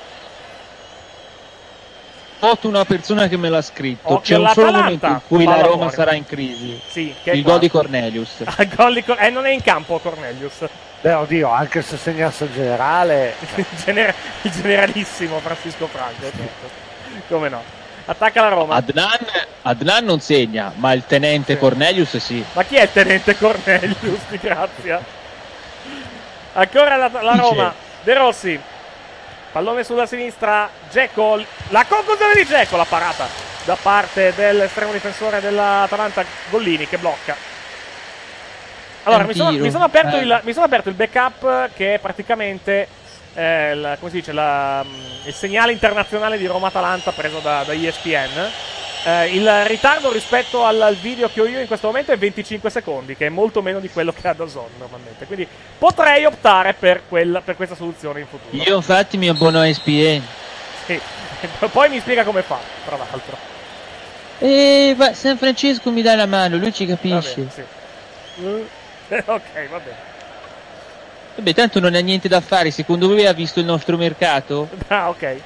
S5: Noto una persona che me l'ha scritto.
S2: Occhio,
S5: c'è un solo momento in cui la Roma sarà in crisi.
S2: Sì,
S5: il gol di Cornelius.
S2: Non è in campo Cornelius.
S4: Oddio, anche se segnasse il generale.
S2: Il generalissimo Francisco Franco, certo. Come no? Attacca la Roma.
S5: Adnan non segna, ma il tenente Cornelius sì.
S2: Ma chi è il tenente Cornelius? Di grazia. Ancora la Roma. De Rossi. Pallone sulla sinistra, Dzeko, la conclusione di Dzeko, la parata da parte dell'estremo difensore dell'Atalanta, Gollini, che blocca. Allora, mi sono aperto il backup che è praticamente come si dice, il segnale internazionale di Roma-Atalanta preso da ESPN. Il ritardo rispetto al video che ho io in questo momento è 25 secondi, che è molto meno di quello che ha DAZN normalmente, quindi potrei optare per questa soluzione in futuro.
S5: Io infatti mi abbono a ESPN.
S2: Sì, poi mi spiega come fa, tra l'altro.
S5: San Francesco mi dà la mano, lui ci capisce.
S2: Bene, sì. Ok, va bene.
S5: Vabbè, tanto non ha niente da fare, secondo voi ha visto il nostro mercato?
S2: Ah, ok.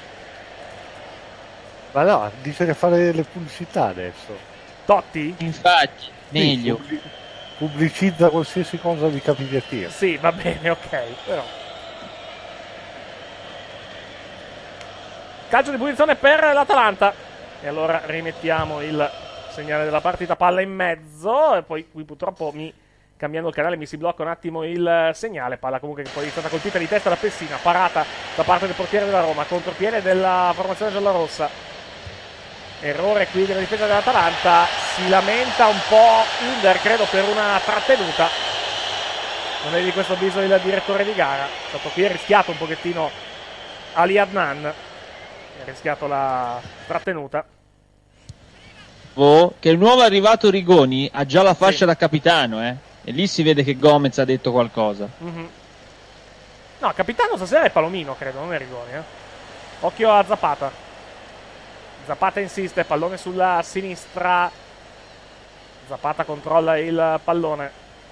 S4: Ma no, dice che fare le pubblicità adesso.
S2: Totti?
S5: Infatti, meglio.
S4: Sì, pubblicizza qualsiasi cosa di capitativa.
S2: Sì, va bene, ok. Però. Calcio di punizione per l'Atalanta. E allora rimettiamo il segnale della partita, palla in mezzo. E poi qui purtroppo mi cambiando il canale mi si blocca un attimo il segnale. Palla comunque che poi è stata colpita di testa da Pessina, parata da parte del portiere della Roma, contropiede della formazione giallorossa. Errore qui della difesa dell'Atalanta, si lamenta un po' Inder, credo per una trattenuta. Non è di questo avviso il direttore di gara, è stato qui rischiato un pochettino Ali Adnan, ha rischiato la trattenuta.
S5: Che il nuovo arrivato Rigoni ha già la fascia da capitano, e lì si vede che Gomez ha detto qualcosa.
S2: No, capitano stasera è Palomino, credo, non è Rigoni. Occhio a Zapata. Zapata insiste, pallone sulla sinistra. Zapata controlla il pallone.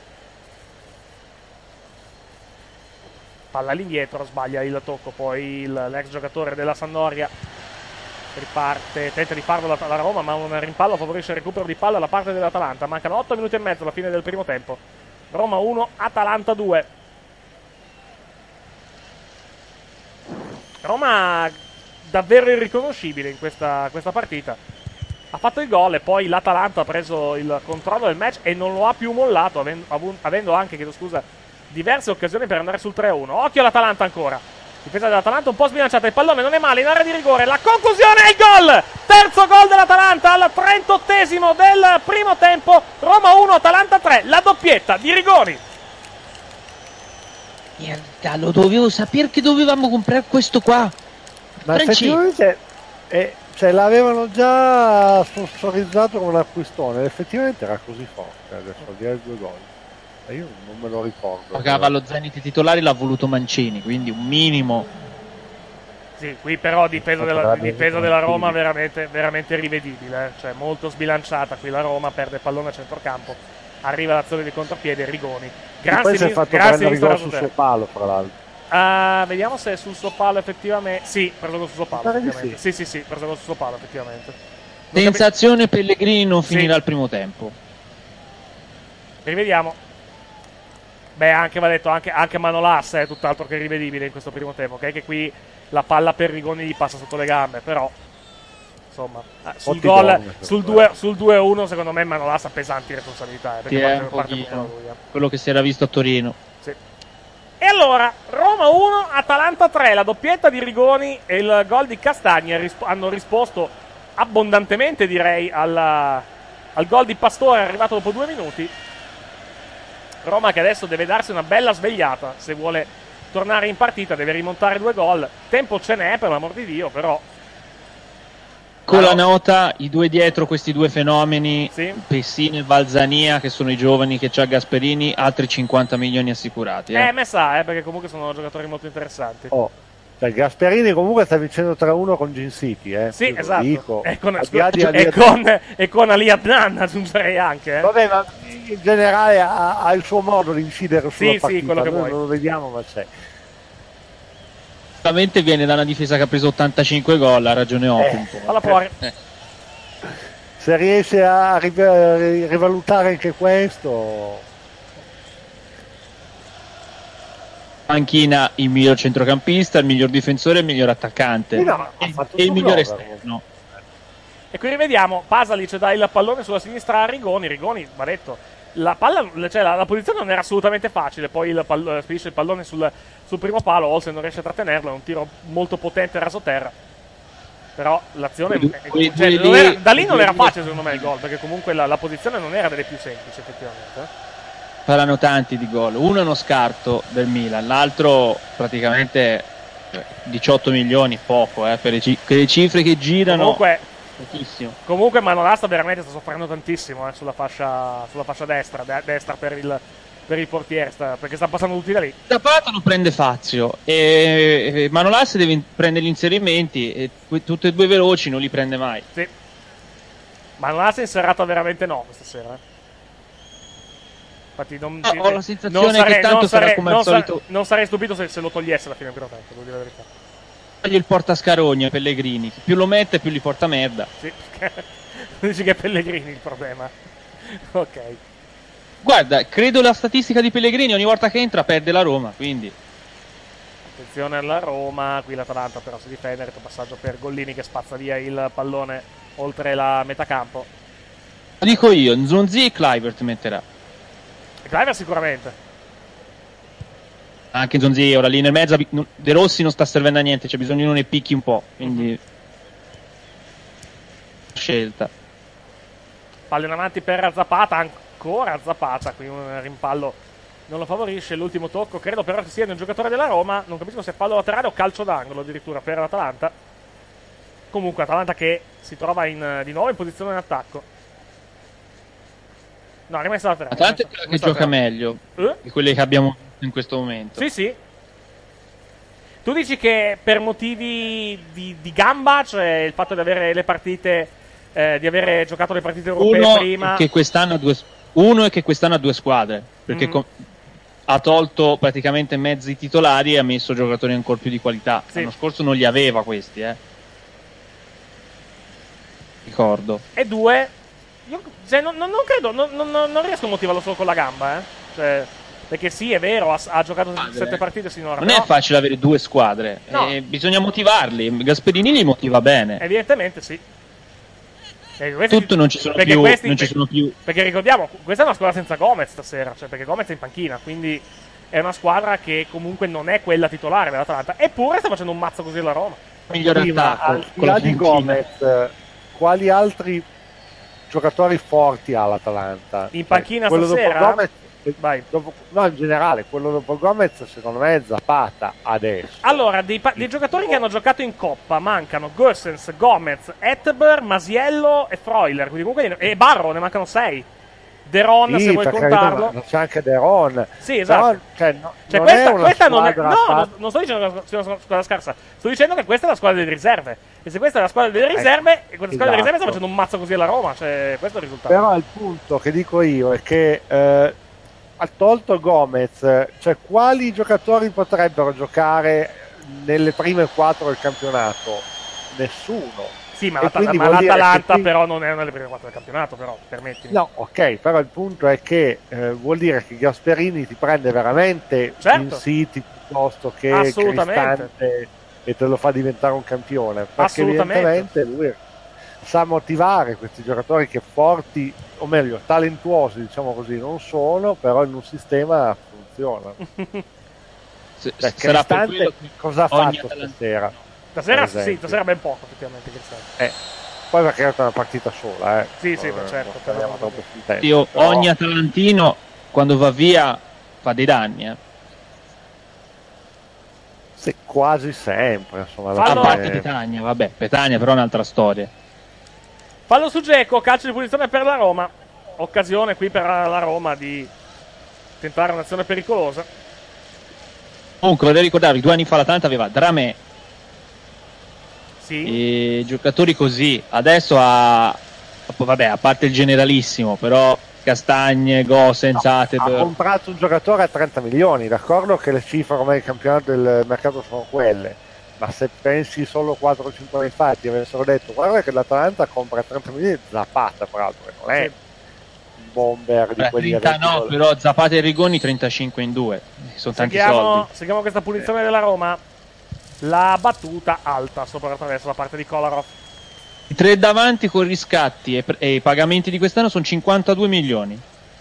S2: Palla all'indietro, sbaglia il tocco, poi l'ex giocatore della Sampdoria riparte, tenta di farlo la Roma, ma un rimpallo favorisce il recupero di palla da parte dell'Atalanta. Mancano 8 minuti e mezzo alla fine del primo tempo. Roma 1, Atalanta 2. Roma davvero irriconoscibile in questa partita. Ha fatto il gol e poi l'Atalanta ha preso il controllo del match e non lo ha più mollato, avendo anche, chiedo scusa, diverse occasioni per andare sul 3-1. Occhio all'Atalanta ancora. Difesa dell'Atalanta un po' sbilanciata, il pallone non è male, in area di rigore, la conclusione e il gol! Terzo gol dell'Atalanta al 38esimo del primo tempo, Roma 1, Atalanta 3, la doppietta di Rigoni.
S5: Merda, lo dovevo sapere che dovevamo comprare questo qua.
S4: Ma effettivamente l'avevano già sponsorizzato come un acquistone, effettivamente era così forte adesso, al di là dei 2 gol. Io non me lo ricordo.
S5: Giocava allo Zenit titolare, l'ha voluto Mancini, quindi un minimo.
S2: Sì, qui però difesa della Roma veramente, veramente rivedibile, cioè molto sbilanciata qui la Roma, perde il pallone a centrocampo, arriva l'azione di contropiede, Rigoni.
S4: Poi si è fatto prendere rigore sul suo palo, fra l'altro.
S2: Vediamo se è sul suo palo effettivamente. Sì, preso gol sul suo palo effettivamente. Sì, preso gol sul suo palo effettivamente.
S5: Sensazione Pellegrini non finirà il primo tempo.
S2: Rivediamo. Beh, anche va detto, anche Manolas è tutt'altro che rivedibile in questo primo tempo, ok? Che qui la palla per Rigoni gli passa sotto le gambe, però insomma, sul gol, sul 2-1 secondo me Manolas ha pesanti responsabilità, perché parte
S5: quello che si era visto a Torino.
S2: Sì. E allora, Roma 1, Atalanta 3, la doppietta di Rigoni e il gol di Castagna hanno risposto abbondantemente, direi, al gol di Pastore arrivato dopo 2 minuti. Roma che adesso deve darsi una bella svegliata se vuole tornare in partita, deve rimontare 2 gol. Tempo ce n'è, per l'amor di Dio, però.
S5: Con la nota, i due dietro, questi due fenomeni, sì. Pessina e Valzania, che sono i giovani che c'ha Gasperini, altri 50 milioni assicurati.
S2: Me sa, perché comunque sono giocatori molto interessanti.
S4: Cioè, Gasperini comunque sta vincendo 3-1 con Gin City,
S2: Sì, esatto.
S4: Dico.
S2: E con Ali Adnan aggiungerei anche.
S4: Vabbè, ma in generale ha il suo modo di incidere sulla partita.
S2: Sì, quello che vuoi.
S4: Non lo vediamo, ma c'è.
S5: Ovviamente viene da una difesa che ha preso 85 gol, ha ragione un po'.
S4: Se riesce a rivalutare anche questo.
S5: Panchina il miglior centrocampista, il miglior difensore, il miglior attaccante e il miglior esterno.
S2: E qui rivediamo Pasalic dà il pallone sulla sinistra a Rigoni, va detto, la palla, cioè la posizione non era assolutamente facile, poi spedisce il pallone sul primo palo, Olsen non riesce a trattenerlo, è un tiro molto potente raso terra, però l'azione da lì non era facile secondo me il gol, perché comunque la posizione non era delle più semplici effettivamente.
S5: Parlano tanti di gol, uno è uno scarto del Milan, l'altro praticamente 18 milioni, poco per le cifre che girano.
S2: Comunque Manolas veramente sta soffrendo tantissimo sulla fascia destra per il portiere, perché sta passando tutti da lì.
S5: Zapata lo prende Fazio e Manolas deve prendere gli inserimenti e tutti e due veloci non li prende mai.
S2: Sì. Manolas è inserrato veramente questa sera. Infatti
S5: ho la sensazione che tanto sarà come al solito.
S2: Non sarei stupito se lo togliesse alla fine del primo tempo, devo dire la verità.
S5: Toglie il portascarogna Pellegrini, più lo mette più gli porta merda.
S2: Sì, dici che è Pellegrini il problema. Ok.
S5: Guarda, credo la statistica di Pellegrini, ogni volta che entra perde la Roma, quindi
S2: attenzione alla Roma, qui l'Atalanta però si difende, passaggio per Gollini che spazza via il pallone oltre la metà campo.
S5: Lo dico io, Nzonzi e Kluivert metterà.
S2: Driver sicuramente.
S5: Anche Zonzi ora lì nel mezzo, De Rossi non sta servendo a niente, c'è bisogno di uno ne picchi un po', quindi scelta.
S2: Palla in avanti per Zapata, ancora Zapata, qui un rimpallo non lo favorisce. L'ultimo tocco credo però che sia un giocatore della Roma, non capisco se è fallo laterale o calcio d'angolo addirittura per l'Atalanta. Comunque Atalanta che si trova di nuovo in posizione in attacco. No, rimessa laterale.
S5: Atalanta è quella che gioca meglio di quelle che abbiamo in questo momento.
S2: Sì, sì. Tu dici che per motivi di gamba, cioè il fatto di avere le partite, di avere giocato le partite europee prima.
S5: Che quest'anno uno è che quest'anno ha due squadre, perché ha tolto praticamente mezzi titolari e ha messo giocatori ancora più di qualità.
S2: Sì.
S5: L'anno scorso non li aveva questi, ricordo.
S2: E due, io non credo, non riesco a motivarlo solo con la gamba, cioè, perché sì, è vero, ha giocato 7 partite sinora.
S5: Non
S2: però
S5: è facile avere due squadre,
S2: no.
S5: Bisogna motivarli. Gasperini li motiva bene.
S2: Evidentemente sì.
S5: Tutto non ci sono più.
S2: Perché ricordiamo, questa è una squadra senza Gomez stasera, cioè perché Gomez è in panchina, quindi è una squadra che comunque non è quella titolare dell'Atalanta. Eppure sta facendo un mazzo così la Roma.
S5: Migliore attacco.
S4: Al di là di Gomez, quali altri giocatori forti ha l'Atalanta?
S2: In panchina
S4: quello
S2: stasera?
S4: Dopo Gomez,
S2: vai.
S4: No, in generale, quello dopo Gomez secondo me è Zapata adesso.
S2: Allora, dei giocatori che hanno giocato in Coppa mancano Gossens, Gomez, Etber, Masiello e Freuler, quindi comunque e Barro, ne mancano 6. Deron,
S4: sì,
S2: se vuoi contarlo.
S4: C'è anche Deron.
S2: Sì, esatto.
S4: Però,
S2: questa non è. No, non sto dicendo che sia una squadra scarsa. Sto dicendo che questa è la squadra delle riserve. E se questa è la squadra delle riserve, e questa squadra delle riserve sta facendo un mazzo così alla Roma. Cioè, questo è il risultato.
S4: Però il punto che dico io è che ha tolto Gomez, cioè quali giocatori potrebbero giocare nelle prime 4 del campionato? Nessuno.
S2: Sì, ma l'Atalanta però non è nelle prime 4 del campionato, però, permettimi.
S4: No, ok, però il punto è che vuol dire che Gasperini ti prende veramente in City piuttosto che Cristante e te lo fa diventare un campione, perché evidentemente lui sa motivare questi giocatori che forti, o meglio, talentuosi, diciamo così, non sono, però in un sistema funziona.
S5: Sarà per quello che
S4: cosa ha fatto stasera?
S2: Stasera ben poco, effettivamente.
S4: Poi perché è una partita sola,
S2: Sì, certo.
S5: Ogni atalantino, quando va via, fa dei danni,
S4: Sì, quasi sempre, insomma.
S5: A parte Petagna però è un'altra storia.
S2: Fallo su Dzeko, calcio di punizione per la Roma. Occasione qui per la Roma di tentare un'azione pericolosa.
S5: Comunque, vorrei ricordarvi, 2 anni fa l'Atalanta aveva Dramé.
S2: Sì.
S5: E giocatori così. Adesso a parte il generalissimo, però Castagne, Gosens, Ateb.
S4: Ha comprato un giocatore a 30 milioni, d'accordo che le cifre ormai del campionato del mercato sono quelle, ma se pensi solo 4-5 anni fa ti avessero detto guarda che l'Atalanta compra a 30 milioni Zapata, tra l'altro, che non è un bomber di quelli
S5: 30 no, però Zapata e Rigoni 35 in 2, sono tanti soldi.
S2: Seguiamo questa punizione della Roma, la battuta alta sopra la traversa da parte di Kolarov.
S5: I 3 davanti con riscatti e i pagamenti di quest'anno sono 52 milioni.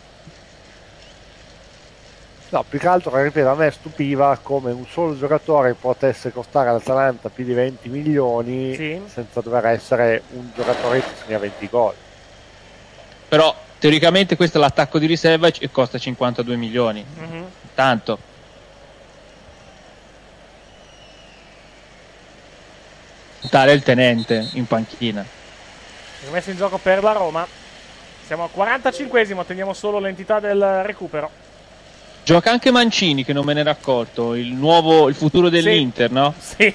S4: No, più che altro, ripeto, a me stupiva come un solo giocatore potesse costare all'Atalanta più di 20 milioni senza dover essere un giocatore che segna 20 gol.
S5: Però teoricamente questo è l'attacco di riserva e costa 52 milioni. Tanto. Tale il tenente in panchina.
S2: Rimesso in gioco per la Roma. Siamo al 45esimo, teniamo solo l'entità del recupero.
S5: Gioca anche Mancini, che non me ne ero accorto, il futuro dell'Inter, no?
S2: Sì.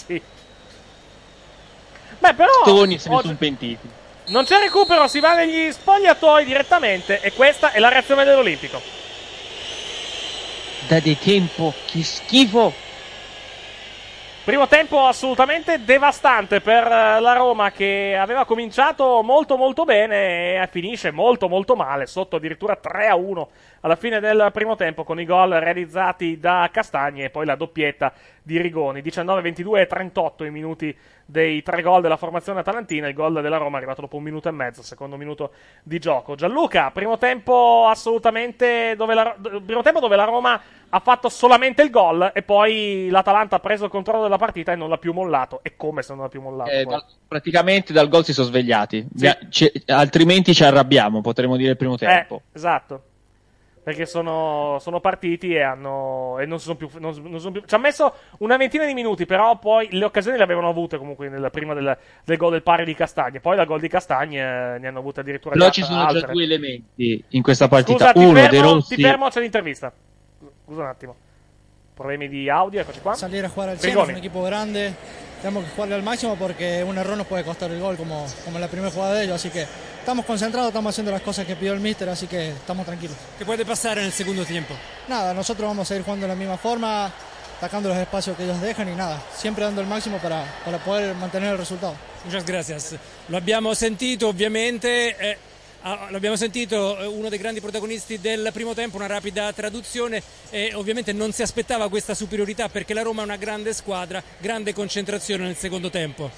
S2: Beh, però
S5: Stoni se ne sono pentiti.
S2: Non c'è recupero, si va negli spogliatoi direttamente e questa è la reazione dell'Olimpico.
S5: Da di tempo, che schifo!
S2: Primo tempo assolutamente devastante per la Roma, che aveva cominciato molto molto bene e finisce molto molto male, sotto addirittura 3-1 alla fine del primo tempo con i gol realizzati da Castagni e poi la doppietta di Rigoni. 19, 22 e 38 i minuti dei 3 gol della formazione atalantina. Il gol della Roma è arrivato dopo 1 minuto e mezzo, secondo minuto di gioco. Gianluca, primo tempo assolutamente dove la Roma ha fatto solamente il gol e poi l'Atalanta ha preso il controllo della partita e non l'ha più mollato. E come se non l'ha più mollato?
S5: Praticamente dal gol si sono svegliati, sì. Altrimenti ci arrabbiamo, potremmo dire il primo tempo.
S2: Esatto, perché sono partiti e non sono più. Ci ha messo una ventina di minuti, però poi le occasioni le avevano avute comunque prima del gol del pari di Castagni. Poi dal gol di Castagni ne hanno avute addirittura
S5: però ci sono
S2: altre.
S5: Già 2 elementi in questa partita.
S2: Scusa,
S5: De Rossi.
S2: Ti fermo, c'è l'intervista. Scusa un attimo. Problemi di audio, eccoci qua.
S6: Salir a jugar al 100, es un equipo grande, tenemos que jugarle al máximo porque un error nos puede costar el gol como en la primera jugada de ellos, así que estamos concentrados, estamos haciendo las cosas que pidió el míster, así que estamos tranquilos.
S7: ¿Qué puede pasar en el segundo tiempo?
S6: Nada, nosotros vamos a seguir jugando de la misma forma, atacando los espacios que ellos dejan y nada, siempre dando el máximo para poder mantener el resultado.
S7: Muchas gracias. Lo abbiamo sentito ovviamente. L'abbiamo sentito, uno dei grandi protagonisti del primo tempo, una rapida traduzione, e ovviamente non si aspettava questa superiorità perché la Roma è una grande squadra, grande concentrazione nel secondo tempo.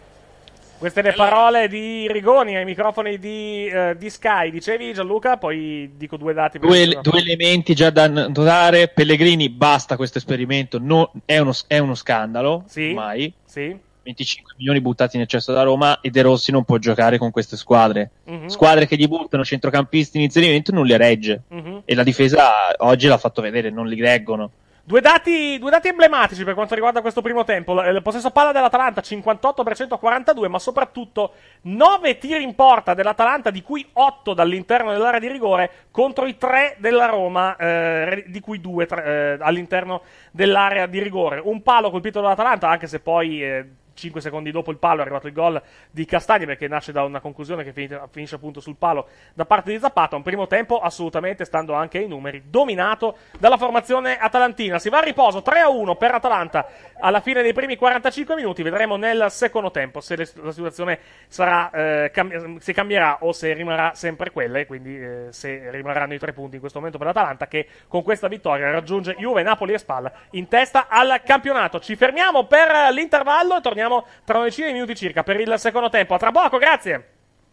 S2: Queste le parole di Rigoni ai microfoni di Sky. Dicevi, Gianluca, poi dico 2 dati.
S5: Due elementi già da notare. Pellegrini, basta questo esperimento, è uno scandalo,
S2: sì,
S5: ormai.
S2: Sì.
S5: 25 milioni buttati in eccesso da Roma e De Rossi non può giocare con queste squadre. Squadre che gli buttano centrocampisti in inserimento non li regge. E la difesa oggi l'ha fatto vedere, non li reggono.
S2: Due dati emblematici per quanto riguarda questo primo tempo. Il possesso palla dell'Atalanta 58% a 42, ma soprattutto 9 tiri in porta dell'Atalanta, di cui 8 dall'interno dell'area di rigore, contro i 3 della Roma, di cui 2 all'interno dell'area di rigore. Un palo colpito dall'Atalanta, anche se poi 5 secondi dopo il palo è arrivato il gol di Castagni, perché nasce da una conclusione che finisce appunto sul palo da parte di Zapata. Un primo tempo assolutamente, stando anche ai numeri, dominato dalla formazione atalantina. Si va a riposo 3-1 per Atalanta alla fine dei primi 45 minuti. Vedremo nel secondo tempo se la situazione sarà se cambierà o se rimarrà sempre quella, e quindi se rimarranno i 3 punti in questo momento per l'Atalanta, che con questa vittoria raggiunge Juve, Napoli e Spal in testa al campionato. Ci fermiamo per l'intervallo e torniamo tra una decina di minuti circa per il secondo tempo. A tra poco, grazie.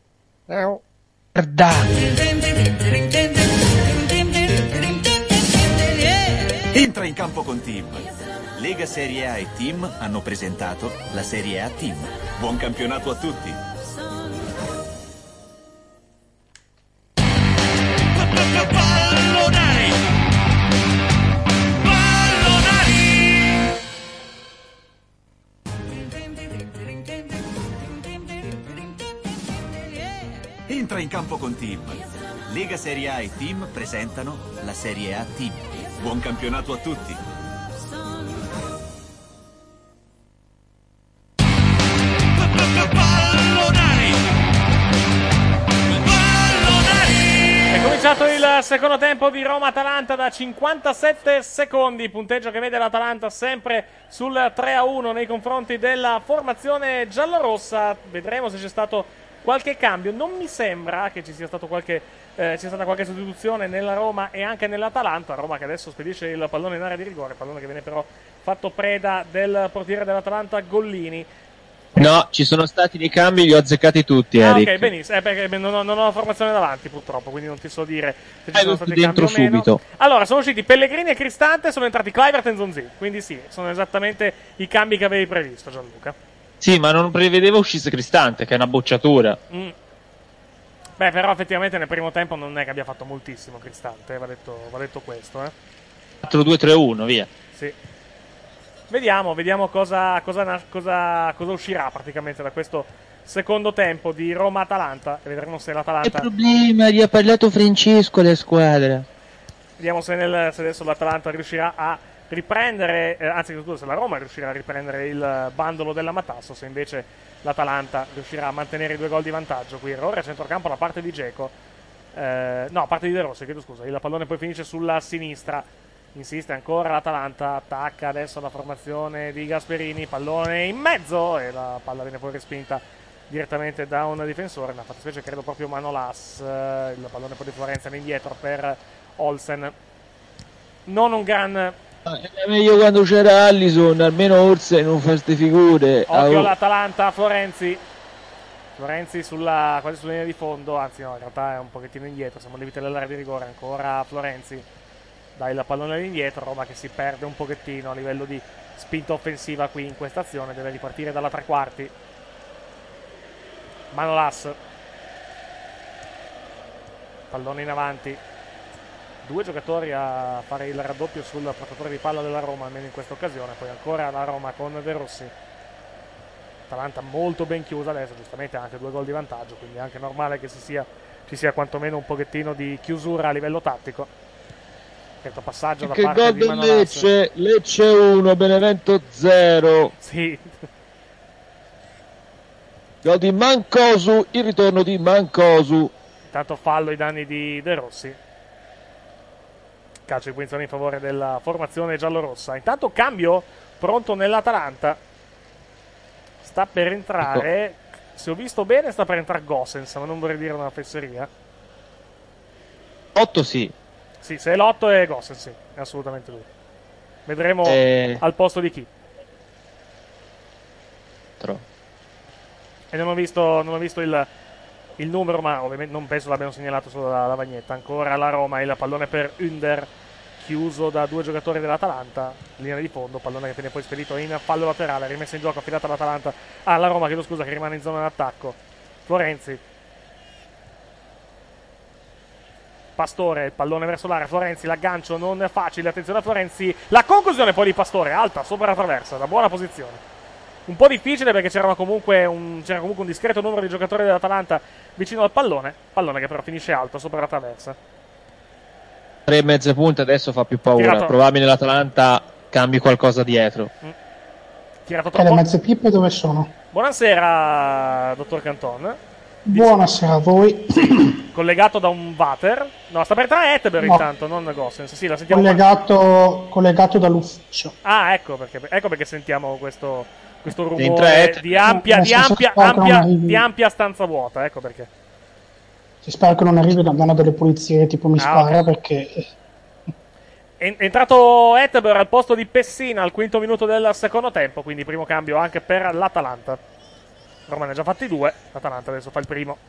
S1: Entra in campo con Team. Lega Serie A e Team hanno presentato la Serie A Team. Buon campionato a tutti. Entra in campo con Team. Lega Serie A e Team presentano la Serie A Team. Buon campionato a tutti.
S2: È cominciato il secondo tempo di Roma-Atalanta da 57 secondi, punteggio che vede l'Atalanta sempre sul 3-1 nei confronti della formazione giallorossa. Vedremo se c'è stato qualche cambio. Non mi sembra che ci sia stata qualche sostituzione nella Roma e anche nell'Atalanta. Roma che adesso spedisce il pallone in area di rigore, pallone che viene però fatto preda del portiere dell'Atalanta Gollini.
S5: No, ci sono stati dei cambi, li ho azzeccati tutti, Eric.
S2: Ok, benissimo, perché non ho la formazione davanti purtroppo, quindi non ti so dire se ci sono stati
S5: dentro
S2: cambi o meno.
S5: subito.
S2: Allora, sono usciti Pellegrini e Cristante, sono entrati Kluivert e Nzonzi, quindi sì, sono esattamente i cambi che avevi previsto, Gianluca.
S5: Sì, ma non prevedevo uscisse Cristante, che è una bocciatura.
S2: Beh, però effettivamente nel primo tempo non è che abbia fatto moltissimo Cristante, va detto questo.
S5: 4-2-3-1, via.
S2: Sì. Vediamo cosa uscirà praticamente da questo secondo tempo di Roma-Atalanta. E vedremo se l'Atalanta...
S5: Che problema, gli ha parlato Francesco alla squadra.
S2: Vediamo se adesso l'Atalanta riuscirà a riprendere, se la Roma riuscirà a riprendere il bandolo della Matasso, se invece l'Atalanta riuscirà a mantenere i 2 gol di vantaggio. Qui errore a centrocampo da parte di Dzeko, no, a parte di De Rossi, chiedo scusa. Il pallone poi finisce sulla sinistra, insiste ancora l'Atalanta, attacca adesso la formazione di Gasperini, pallone in mezzo e la palla viene poi respinta direttamente da un difensore, nella fattispecie credo proprio Manolas. Il pallone poi di Florenza indietro per Olsen. Non un gran...
S5: È meglio quando c'era Allison, almeno Olsen non fa ste figure.
S2: Occhio all'Atalanta, Florenzi quasi sulla linea di fondo, anzi no, in realtà è un pochettino indietro, siamo al limite dell'area di rigore, ancora Florenzi dà il pallone all'indietro, Roma che si perde un pochettino a livello di spinta offensiva qui in questa azione, deve ripartire dalla tre quarti. Manolas, pallone in avanti, due giocatori a fare il raddoppio sul portatore di palla della Roma, almeno in questa occasione, poi ancora la Roma con De Rossi. Atalanta molto ben chiusa adesso, giustamente anche 2 gol di vantaggio, quindi è anche normale che ci sia quantomeno un pochettino di chiusura a livello tattico. Certo passaggio da parte di Manolas.
S5: Lecce 1, Benevento 0.
S2: Sì.
S5: Gol di Mancosu, il ritorno di Mancosu.
S2: Intanto fallo ai danni di De Rossi. Calcio di punizione in favore della formazione giallorossa. Intanto cambio pronto nell'Atalanta. Sta per entrare, se ho visto bene, sta per entrare Gossens, ma non vorrei dire una fesseria.
S5: 8 sì.
S2: Sì, se è l'8 è Gossens, sì, è assolutamente lui. Vedremo al posto di chi. E non ho visto il numero, ma ovviamente non penso l'abbiano segnalato solo la Lavagnetta. Ancora la Roma, il pallone per Ünder, chiuso da 2 giocatori dell'Atalanta, linea di fondo, pallone che viene poi spedito in fallo laterale, rimessa in gioco, affidata all'Atalanta, alla Roma, chiedo scusa, che rimane in zona d'attacco. Florenzi, Pastore, il pallone verso l'area, Florenzi, l'aggancio non è facile, attenzione a Florenzi, la conclusione poi di Pastore, alta, sopra la traversa, da buona posizione. Un po' difficile perché c'era comunque un discreto numero di giocatori dell'Atalanta vicino al pallone che però finisce alto, sopra la traversa.
S5: 3 mezze punte, adesso fa più paura. Probabile l'Atalanta cambi qualcosa dietro.
S2: Tirato troppo.
S8: E le mezze pippe dove sono?
S2: Buonasera, dottor Canton.
S8: Buonasera a voi.
S2: Collegato da un water. No, sta per entrare Etbeer intanto, non Gossens. Sì, la sentiamo.
S8: Collegato dall'ufficio.
S2: Ah, ecco perché sentiamo questo rumore di ampia stanza vuota. Ecco perché.
S8: Si spera che non arrivi da una delle polizie tipo mi spara, okay. Perché
S2: è entrato Etbeer al posto di Pessina al 5° minuto del secondo tempo, quindi primo cambio anche per l'Atalanta. Roma ne ha già fatti 2, l'Atalanta adesso fa il primo.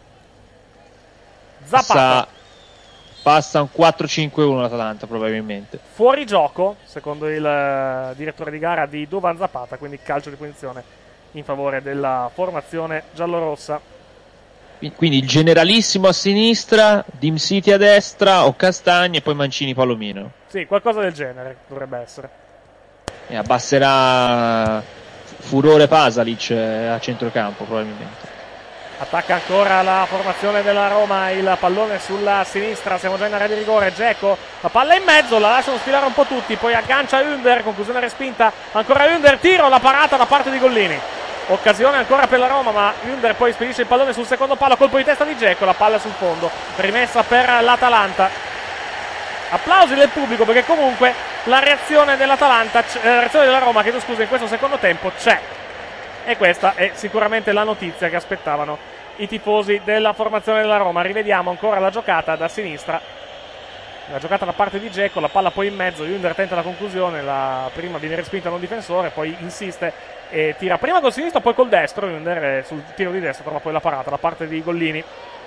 S2: Zapata
S5: passa un 4-5-1 l'Atalanta probabilmente.
S2: Fuori gioco, secondo il direttore di gara, di Duvan Zapata, quindi calcio di punizione in favore della formazione giallorossa.
S5: Quindi il generalissimo a sinistra, Dim City a destra, o Castagni e poi Mancini Palomino.
S2: Sì, qualcosa del genere dovrebbe essere.
S5: E abbasserà Furore Pasalic a centrocampo probabilmente.
S2: Attacca ancora la formazione della Roma, il pallone sulla sinistra, siamo già in area di rigore, Dzeko, la palla in mezzo, la lasciano sfilare un po' tutti, poi aggancia Ünder, conclusione respinta, ancora Ünder, tiro, la parata da parte di Gollini. Occasione ancora per la Roma, ma Ünder poi spedisce il pallone sul secondo palo, colpo di testa di Dzeko, la palla sul fondo, rimessa per l'Atalanta. Applausi del pubblico perché comunque la reazione dell'Atalanta, la reazione della Roma, chiedo scusa, in questo secondo tempo c'è. E questa è sicuramente la notizia che aspettavano i tifosi della formazione della Roma. Rivediamo ancora la giocata da sinistra, la giocata da parte di Dzeko, la palla poi in mezzo, Ünder tenta la conclusione, la prima viene respinta da un difensore, poi insiste e tira prima col sinistro poi col destro. Ünder sul tiro di destra trova poi la parata da parte di Gollini.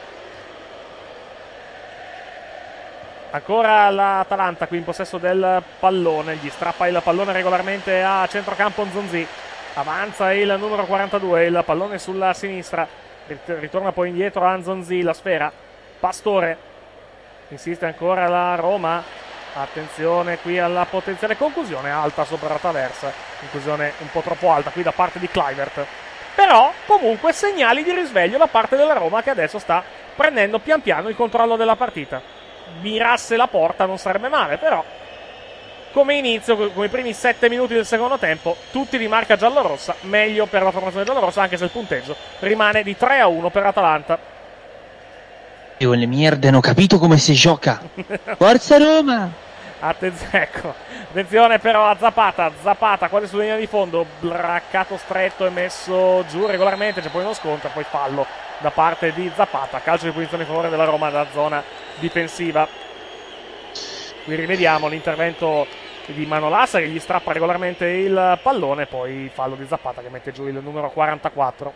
S2: Ancora l'Atalanta qui in possesso del pallone, gli strappa il pallone regolarmente a centrocampo Nzonzi. Avanza il numero 42, il pallone sulla sinistra, ritorna poi indietro a Nzonzi, la sfera, Pastore, insiste ancora la Roma, attenzione qui alla potenziale conclusione, alta sopra la traversa, conclusione un po' troppo alta qui da parte di Kluivert, però comunque segnali di risveglio da parte della Roma che adesso sta prendendo pian piano il controllo della partita. Mirasse la porta non sarebbe male, però come inizio, come i primi 7 minuti del secondo tempo, tutti di marca giallorossa, meglio per la formazione giallorossa, anche se il punteggio rimane di 3-1 per Atalanta.
S5: Io le merde non ho capito come si gioca. Forza Roma!
S2: Attenzione però a Zapata quasi sulla linea di fondo, braccato stretto e messo giù regolarmente, c'è poi uno scontro, poi fallo da parte di Zapata, calcio di punizione in favore della Roma da zona difensiva. Qui rivediamo l'intervento di Manolassa che gli strappa regolarmente il pallone, poi fallo di Zapata che mette giù il numero 44.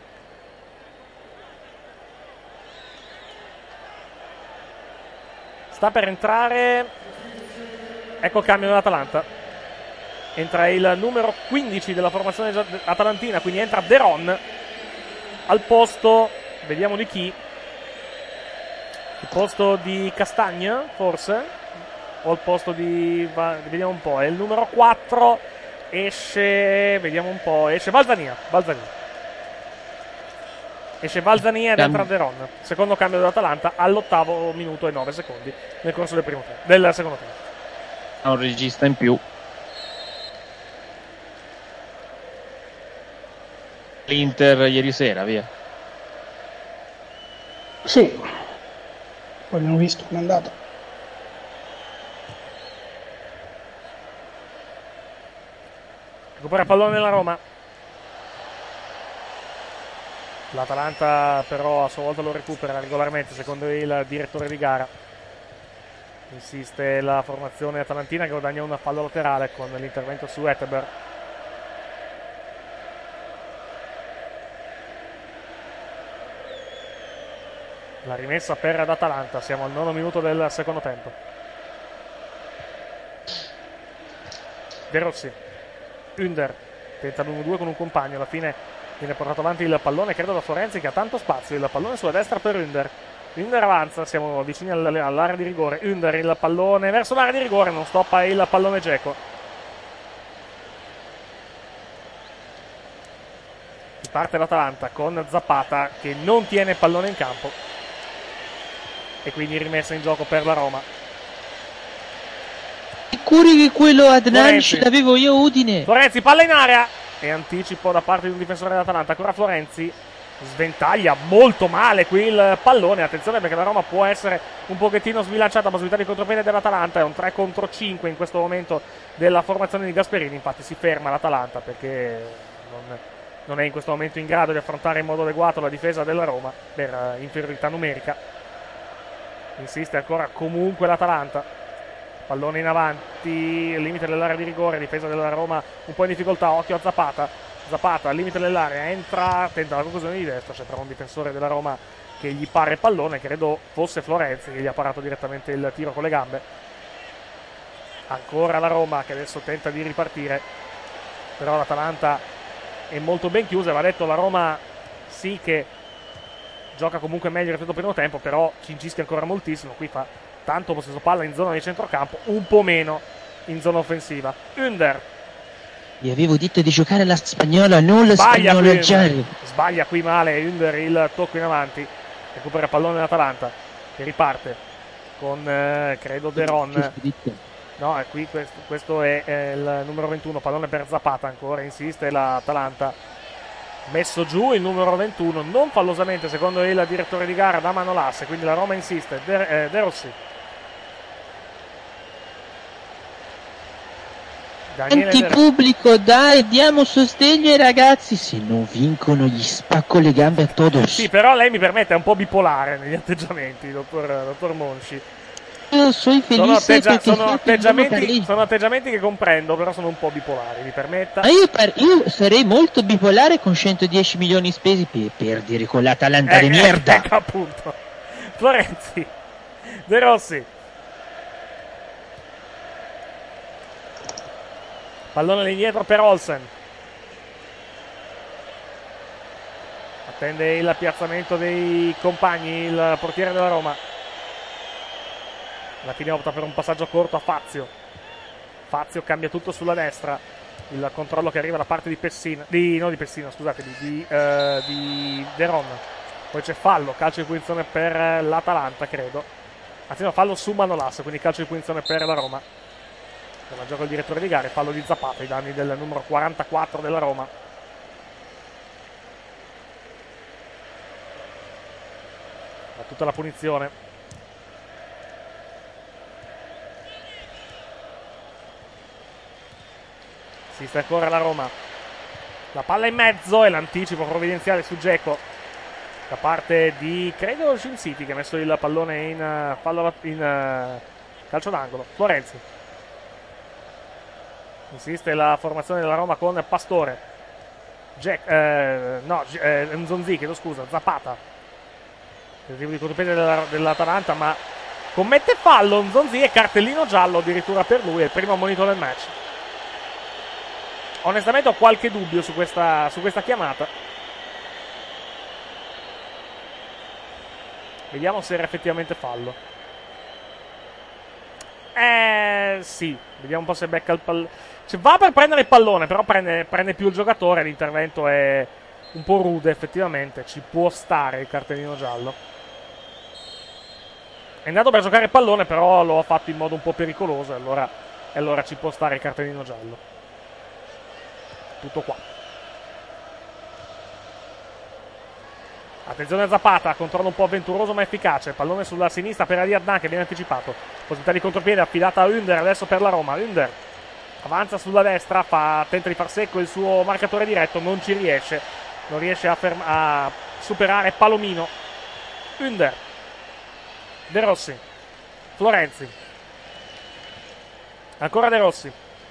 S2: Sta per entrare, ecco il cambio dell'Atalanta, entra il numero 15 della formazione atalantina, quindi entra Deron al posto, vediamo di chi, il posto di Castagna forse, o al posto di, vediamo un po', è il numero 4, esce, vediamo un po', esce Balzania. Esce Balzania ed entra Deron, secondo cambio dell'Atalanta all'8° minuto e 9 secondi nel corso del secondo tempo.
S5: Ha un regista in più. L'Inter ieri sera, via.
S8: Sì, poi abbiamo visto come è andato.
S2: Recupera il pallone della Roma. L'Atalanta però a sua volta lo recupera regolarmente secondo il direttore di gara. Insiste la formazione atalantina che guadagna una fallo laterale con l'intervento su Etteber. La rimessa per l'Atalanta, siamo al 9° minuto del secondo tempo. De Rossi, Under tenta l'1-2 con un compagno, alla fine viene portato avanti il pallone, credo da Florenzi che ha tanto spazio, il pallone sulla destra per Under. Under avanza, siamo vicini all'area di rigore, Under il pallone verso l'area di rigore, non stoppa il pallone Dzeko. Parte l'Atalanta con Zapata che non tiene il pallone in campo e quindi rimessa in gioco per la Roma.
S5: Sicuri che quello Adnan ce l'avevo io Udine.
S2: Florenzi, palla in area e anticipo da parte di un difensore dell'Atalanta. Ancora Florenzi sventaglia molto male qui il pallone, attenzione perché la Roma può essere un pochettino sbilanciata, possibilità di contropiede dell'Atalanta, è un 3 contro 5 in questo momento della formazione di Gasperini, infatti si ferma l'Atalanta perché non è in questo momento in grado di affrontare in modo adeguato la difesa della Roma per inferiorità numerica. Insiste ancora comunque l'Atalanta, pallone in avanti, limite dell'area di rigore, difesa della Roma un po' in difficoltà, occhio a Zapata al limite dell'area, entra, tenta la conclusione di destra, c'è però un difensore della Roma che gli pare il pallone, credo fosse Florenzi che gli ha parato direttamente il tiro con le gambe. Ancora la Roma che adesso tenta di ripartire, però l'Atalanta è molto ben chiusa, va detto, la Roma sì che gioca comunque meglio rispetto al primo tempo, però cincischi ancora moltissimo, qui fa tanto possesso palla in zona di centrocampo, un po' meno in zona offensiva. Under,
S5: vi avevo detto di giocare alla spagnola, non la spagnola al giallo.
S2: Sbaglia qui male Under il tocco in avanti, recupera il pallone dell'Atalanta che riparte con credo Deron. No, è qui, questo è il numero 21, pallone per Zapata ancora, insiste l'Atalanta. Messo giù il numero 21, non fallosamente secondo il direttore di gara da Manolasse, quindi la Roma insiste. De Rossi.
S5: Antipubblico, dai, diamo sostegno ai ragazzi, se non vincono gli spacco le gambe a todos.
S2: Sì, però lei mi permette, è un po' bipolare negli atteggiamenti, dottor Monci.
S5: Io sono felice
S2: sono atteggiamenti che comprendo, però sono un po' bipolari, mi permetta.
S5: Ma io sarei molto bipolare con 110 milioni spesi per perdere con l'Atalanta di merda.
S2: Appunto. Florenzi, De Rossi. Pallone indietro per Olsen. Attende il piazzamento dei compagni, il portiere della Roma. Alla fine opta per un passaggio corto a Fazio. Fazio cambia tutto sulla destra. Il controllo che arriva da parte di Deron. Poi c'è fallo, calcio di punizione per l'Atalanta, credo. Anzi no, fallo su Manolas, quindi calcio di punizione per la Roma. La gioca il direttore di gare, fallo di Zapata ai danni del numero 44 della Roma. Da tutta la punizione. Si sta ancora la Roma, la palla in mezzo e l'anticipo provvidenziale su Dzeko da parte di credo Shin City che ha messo il pallone in calcio d'angolo. Florenzi. Insiste la formazione della Roma con Pastore. Nzonzi, chiedo scusa, Zapata. Tentativo di contropiede dell'Atalanta, ma commette fallo Nzonzi e cartellino giallo addirittura per lui, è il primo ammonito del match. Onestamente ho qualche dubbio su questa chiamata. Vediamo se era effettivamente fallo. Sì, vediamo un po' se becca il pallone. Cioè, va per prendere il pallone, però prende più il giocatore. L'intervento è un po' rude, effettivamente. Ci può stare il cartellino giallo. È andato per giocare il pallone, però lo ha fatto in modo un po' pericoloso. E allora ci può stare il cartellino giallo. Tutto qua. Attenzione a Zapata, controllo un po' avventuroso ma efficace. Pallone sulla sinistra per Ariadna che viene anticipato. Possibilità di contropiede affidata a Ünder adesso per la Roma. Ünder avanza sulla destra, tenta di far secco il suo marcatore diretto, non ci riesce. Non riesce a superare Palomino. Ünder. De Rossi. Florenzi. Ancora De Rossi.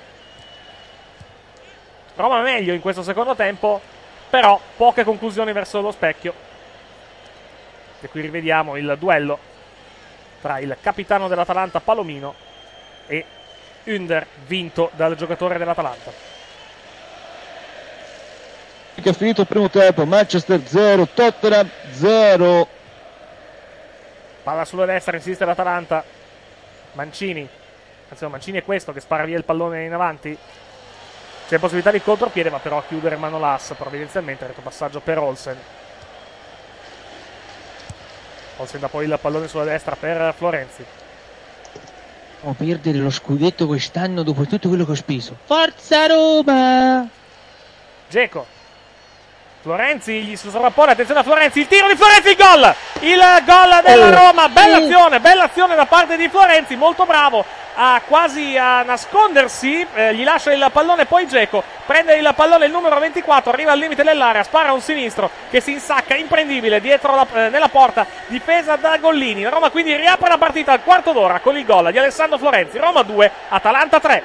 S2: Roma meglio in questo secondo tempo, però poche conclusioni verso lo specchio. E qui rivediamo il duello tra il capitano dell'Atalanta Palomino e Ünder, vinto dal giocatore dell'Atalanta.
S5: Che è finito il primo tempo, Manchester 0, Tottenham 0.
S2: Palla sulla destra, insiste l'Atalanta. Mancini. Anzi, Mancini è questo che spara via il pallone in avanti. C'è possibilità di contropiede, ma però a chiudere Manolas provvidenzialmente. Retropassaggio per Olsen. Olsen dà poi il pallone sulla destra per Florenzi.
S5: Oh, perdere lo scudetto quest'anno dopo tutto quello che ho speso. Forza Roma!
S2: Dzeko. Florenzi gli si sovrappone, attenzione a Florenzi, il tiro di Florenzi, il gol della Roma, bella azione da parte di Florenzi, molto bravo quasi a nascondersi, gli lascia il pallone, poi Dzeko prende il pallone, il numero 24, arriva al limite dell'area, spara un sinistro che si insacca, imprendibile, dietro nella porta, difesa da Gollini. La Roma quindi riapre la partita al quarto d'ora con il gol di Alessandro Florenzi. Roma 2, Atalanta 3.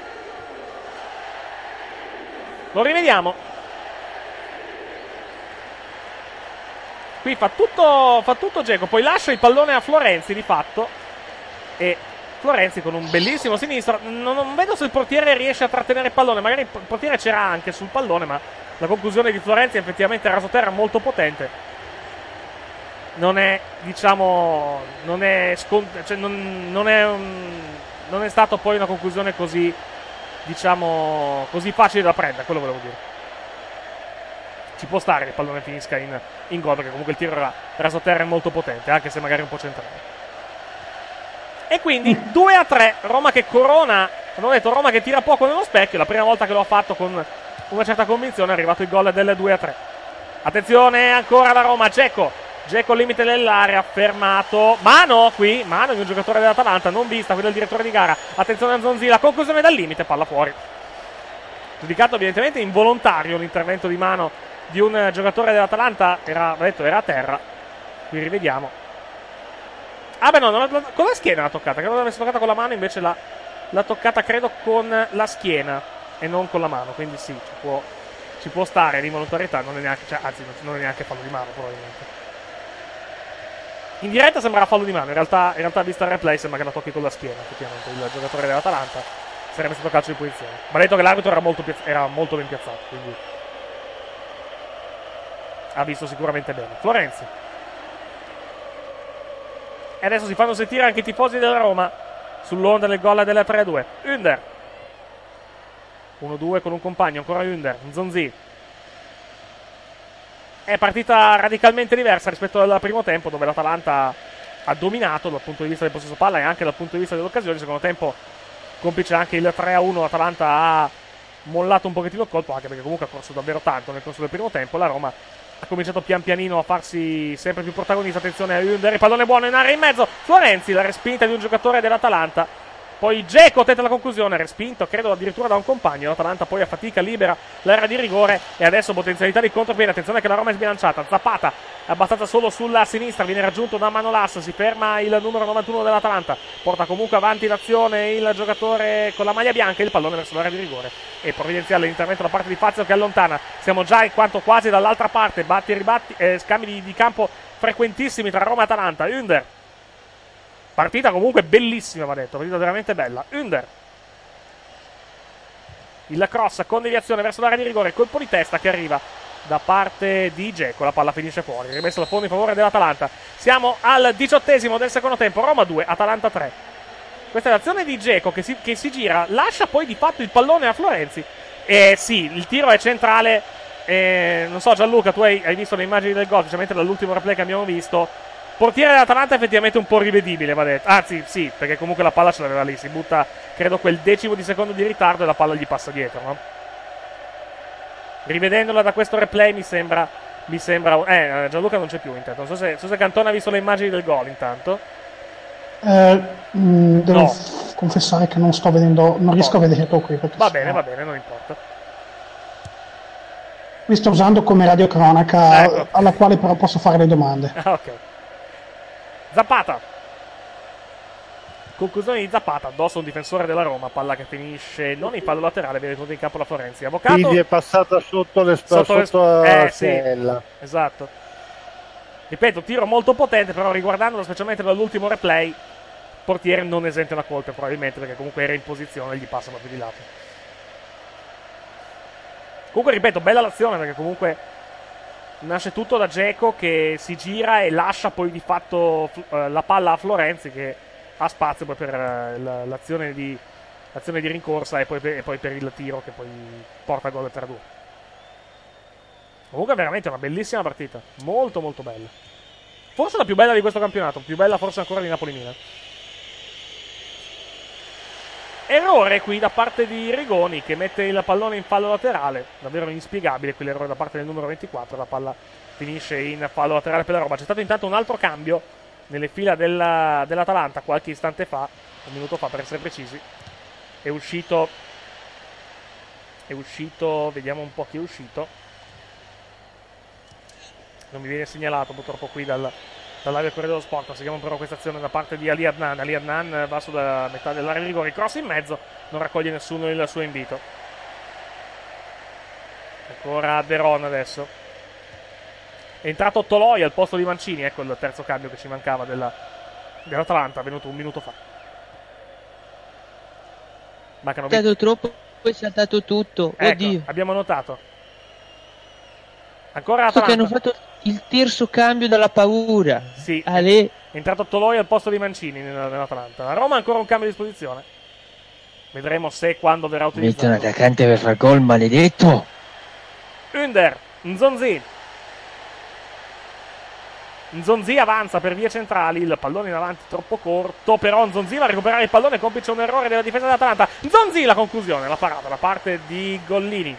S2: Lo rivediamo. Qui fa tutto Dzeko, poi lascia il pallone a Florenzi di fatto, e Florenzi con un bellissimo sinistro. Non vedo se il portiere riesce a trattenere il pallone, magari il portiere c'era anche sul pallone, ma la conclusione di Florenzi è effettivamente rasoterra molto potente. Non è, diciamo, non è stato poi una conclusione così, diciamo, così facile da prendere, quello volevo dire. Ci può stare che il pallone finisca in gol, perché comunque il tiro era rasoterra e molto potente, anche se magari un po' centrale. E quindi 2-3, Roma che corona, abbiamo detto Roma che tira poco nello specchio, la prima volta che lo ha fatto con una certa convinzione è arrivato il gol del 2-3. Attenzione ancora la Roma, Dzeko al limite dell'area, fermato, mano qui, mano di un giocatore dell'Atalanta, non vista, qui del direttore di gara. Attenzione a Nzonzi, la conclusione dal limite, palla fuori. Giudicato evidentemente involontario l'intervento di mano di un giocatore dell'Atalanta, era a terra. Qui rivediamo. Ah beh no, con la schiena l'ha toccata, credo l'avesse toccata con la mano, invece l'ha toccata credo con la schiena e non con la mano, quindi sì, ci può stare l'involontarietà, non è neanche, cioè, anzi non è neanche fallo di mano probabilmente. In diretta sembrava fallo di mano, in realtà vista il replay sembra che la tocchi con la schiena, effettivamente, il giocatore dell'Atalanta. Sarebbe stato calcio di punizione. Ma ha detto che l'arbitro era molto ben piazzato, quindi ha visto sicuramente bene. Florenzi. E adesso si fanno sentire anche i tifosi della Roma sull'onda del gol della 3-2. Ünder. 1-2 con un compagno, ancora Ünder. Nzonzi. È partita radicalmente diversa rispetto al primo tempo, dove l'Atalanta ha dominato dal punto di vista del possesso palla e anche dal punto di vista delle occasioni. Secondo tempo, complice anche il 3-1, l'Atalanta ha mollato un pochettino il colpo, anche perché comunque ha corso davvero tanto nel corso del primo tempo. La Roma ha cominciato pian pianino a farsi sempre più protagonista. Attenzione a Ünder, il pallone buono in area in mezzo, Florenzi, la respinta di un giocatore dell'Atalanta Poi Dzeko tenta la conclusione, respinto credo addirittura da un compagno. L'Atalanta poi a fatica libera l'area di rigore e adesso potenzialità di contropiede. Attenzione che la Roma è sbilanciata. Zapata è abbastanza solo sulla sinistra, viene raggiunto da Manolas, si ferma il numero 91 dell'Atalanta, porta comunque avanti l'azione il giocatore con la maglia bianca, il pallone verso l'area di rigore e provvidenziale l'intervento da parte di Fazio che allontana. Siamo già in quanto quasi dall'altra parte, batti e ribatti, scambi di campo frequentissimi tra Roma e Atalanta. Under, partita comunque bellissima, va detto, partita veramente bella. Under, il cross con deviazione verso l'area di rigore, colpo di testa che arriva da parte di Dzeko, la palla finisce fuori, rimesso la fondo in favore dell'Atalanta. Siamo al 18° del secondo tempo, Roma 2, Atalanta 3. Questa è l'azione di Dzeko che si gira, lascia poi di fatto il pallone a Florenzi. E sì, il tiro è centrale. Non so, Gianluca, tu hai visto le immagini del gol, specialmente dall'ultimo replay che abbiamo visto. Portiere dell'Atalanta è effettivamente un po' rivedibile, va detto. Anzi, sì, perché comunque la palla ce l'aveva lì, si butta, credo, quel decimo di secondo di ritardo e la palla gli passa dietro, no? Rivedendola da questo replay mi sembra Gianluca non c'è più intanto. Non so se Cantone ha visto le immagini del gol intanto.
S8: Devo confessare che non sto vedendo, non riesco a vederlo qui.
S2: Va bene, non importa.
S8: Mi sto usando come radiocronaca, alla quale però posso fare le domande.
S2: Ok. Zapata. Conclusione di Zapata, addosso un difensore della Roma, palla che finisce non in fallo laterale, viene tenuto in campo la Florenzi. Avvocato.
S4: Quindi è passata sotto la
S2: sì, esatto. Ripeto, tiro molto potente, però riguardandolo specialmente dall'ultimo replay, portiere non esente da colpe probabilmente, perché comunque era in posizione e gli passa proprio di lato. Comunque ripeto, bella l'azione, perché comunque nasce tutto da Dzeko che si gira e lascia poi di fatto la palla a Florenzi, che ha spazio poi per l'azione di rincorsa e poi per il tiro che poi porta a gol del 3-2. Comunque veramente una bellissima partita, molto molto bella, forse la più bella di questo campionato, più bella forse ancora di Napoli-Milan. Errore qui da parte di Rigoni che mette il pallone in fallo laterale, davvero inspiegabile qui l'errore da parte del numero 24, la palla finisce in fallo laterale per la Roma. C'è stato intanto un altro cambio nelle fila dell'Atalanta qualche istante fa, un minuto fa per essere precisi. È uscito, vediamo un po' chi è uscito, non mi viene segnalato purtroppo qui dall'area corriere dello sport. Seguiamo però questa azione da parte di Ali Adnan. Ali Adnan va sulla metà dell'area di rigore, cross in mezzo, non raccoglie nessuno il suo invito. Ancora Deron adesso. È entrato Toloi al posto di Mancini, ecco il terzo cambio che ci mancava dell'Atalanta, venuto un minuto fa. Mancano
S9: saltato troppo, poi è saltato tutto.
S2: Ecco,
S9: oddio,
S2: abbiamo notato. Ancora Atalanta.
S9: Che hanno fatto il terzo cambio dalla paura.
S2: Sì, è entrato Toloi al posto di Mancini nell'Atalanta. La Roma ha ancora un cambio a disposizione. Vedremo se e quando verrà utilizzato.
S9: Mette un attaccante per far gol, maledetto.
S2: Under, Nzonzi avanza per vie centrali, il pallone in avanti troppo corto, però Nzonzi va a recuperare il pallone, complice un errore della difesa dell'Atalanta. Nzonzi la conclusione, la parata da parte di Gollini.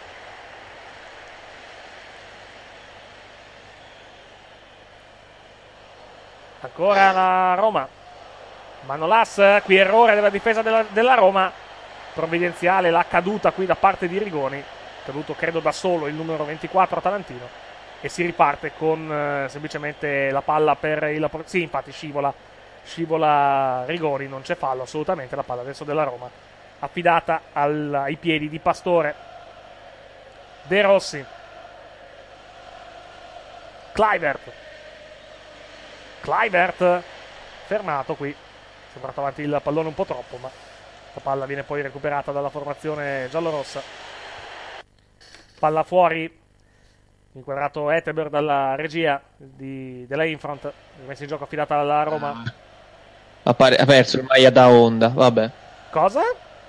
S2: Ancora la Roma. Manolas, qui errore della difesa della Roma, provvidenziale la caduta qui da parte di Rigoni, caduto credo da solo il numero 24 atalantino. E si riparte con semplicemente la palla per il... Sì, infatti scivola Rigoni, non c'è fallo assolutamente, la palla adesso della Roma affidata ai piedi di Pastore. De Rossi, Kluivert fermato qui, è sembrato avanti il pallone un po' troppo, ma la palla viene poi recuperata dalla formazione giallorossa. Palla fuori, inquadrato Ettenberg dalla regia della Infront, messa in gioco affidata alla Roma.
S5: Ha perso il Maia da Honda, vabbè.
S2: Cosa?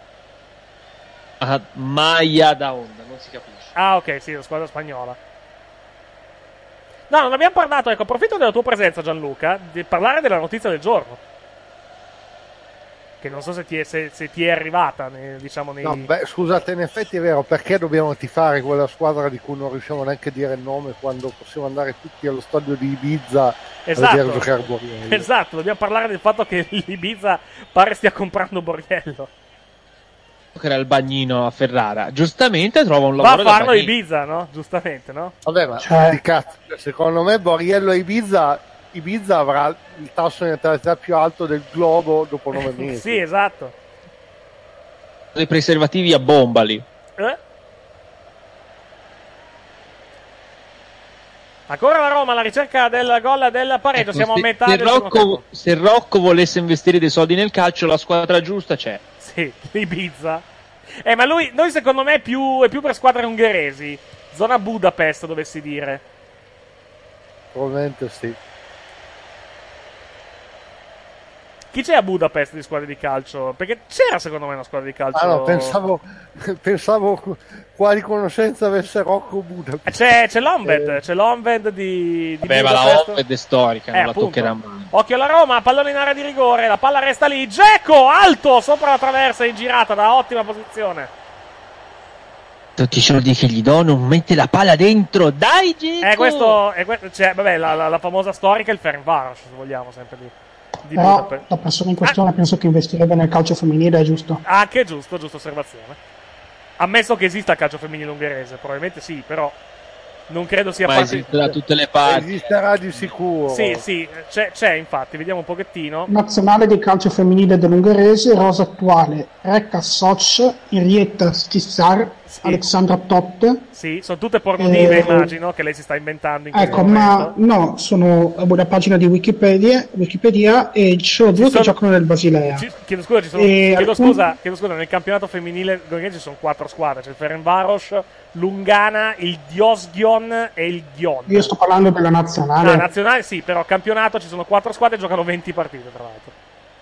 S5: Maia da Honda, non si capisce.
S2: Ah, ok, sì, la squadra spagnola. No, non abbiamo parlato, ecco, approfitto della tua presenza, Gianluca, di parlare della notizia del giorno. che non so se ti è arrivata, diciamo nei...
S4: No, beh, scusate, in effetti è vero, perché dobbiamo tifare quella squadra di cui non riusciamo neanche a dire il nome quando possiamo andare tutti allo stadio di Ibiza a vedere giocare Borriello?
S2: Esatto, dobbiamo parlare del fatto che l'Ibiza pare stia comprando Borriello.
S5: Che era il bagnino a Ferrara, giustamente trova un lavoro
S2: va a farlo a Ibiza, no? Giustamente, no?
S4: Vabbè, ma di cazzo, secondo me Borriello e Ibiza avrà il tasso di natalità più alto del globo dopo 9 mesi.
S2: Sì, esatto.
S5: Dei preservativi a bomba lì.
S2: Ancora la Roma alla ricerca del gol del pareggio. Siamo a metà del secondo tempo.
S5: Se Rocco volesse investire dei soldi nel calcio, la squadra giusta c'è.
S2: Sì, Ibiza. Ma lui secondo me è più per squadre ungheresi. Zona Budapest, dovessi dire.
S4: Probabilmente sì.
S2: Chi c'è a Budapest di squadre di calcio? Perché c'era secondo me una squadra di calcio.
S4: Ah no, pensavo quali conoscenza avesse Rocco Budapest.
S2: C'è l'Onved di
S5: Beh, ma la Onved è storica, non la toccherà mai.
S2: Occhio alla Roma, pallone in area di rigore, la palla resta lì. Dzeko, alto, sopra la traversa e girata da ottima posizione.
S9: Tutti i soldi che gli do, non mette la palla dentro, dai Dzeko!
S2: La famosa storica è il Ferencváros, se vogliamo, sempre lì.
S8: Però la persona in questione penso che investirebbe nel calcio femminile, è giusto?
S2: Anche giusta osservazione. Ammesso che esista il calcio femminile ungherese, probabilmente sì, però non credo sia
S5: ma esiste da tutte le parti.
S4: Esisterà di sicuro.
S2: Sì, c'è infatti, vediamo un pochettino.
S8: Nazionale di calcio femminile dell'ungherese, rosa attuale: Rekka Soch, Henrietta Stissar, Alexandra Toth.
S2: Sì, sono tutte pornodive, immagino, che lei si sta inventando in questo
S8: momento. Ma no, sono una pagina di Wikipedia e ci sono due che giocano nel Basilea.
S2: Chiedo scusa, nel campionato femminile ci sono 4 squadre, c'è il Ferencváros, l'Ungana, il Diosgion e il Gion.
S8: Io sto parlando della nazionale.
S2: Nazionale sì, però campionato ci sono 4 squadre e giocano 20 partite, tra l'altro.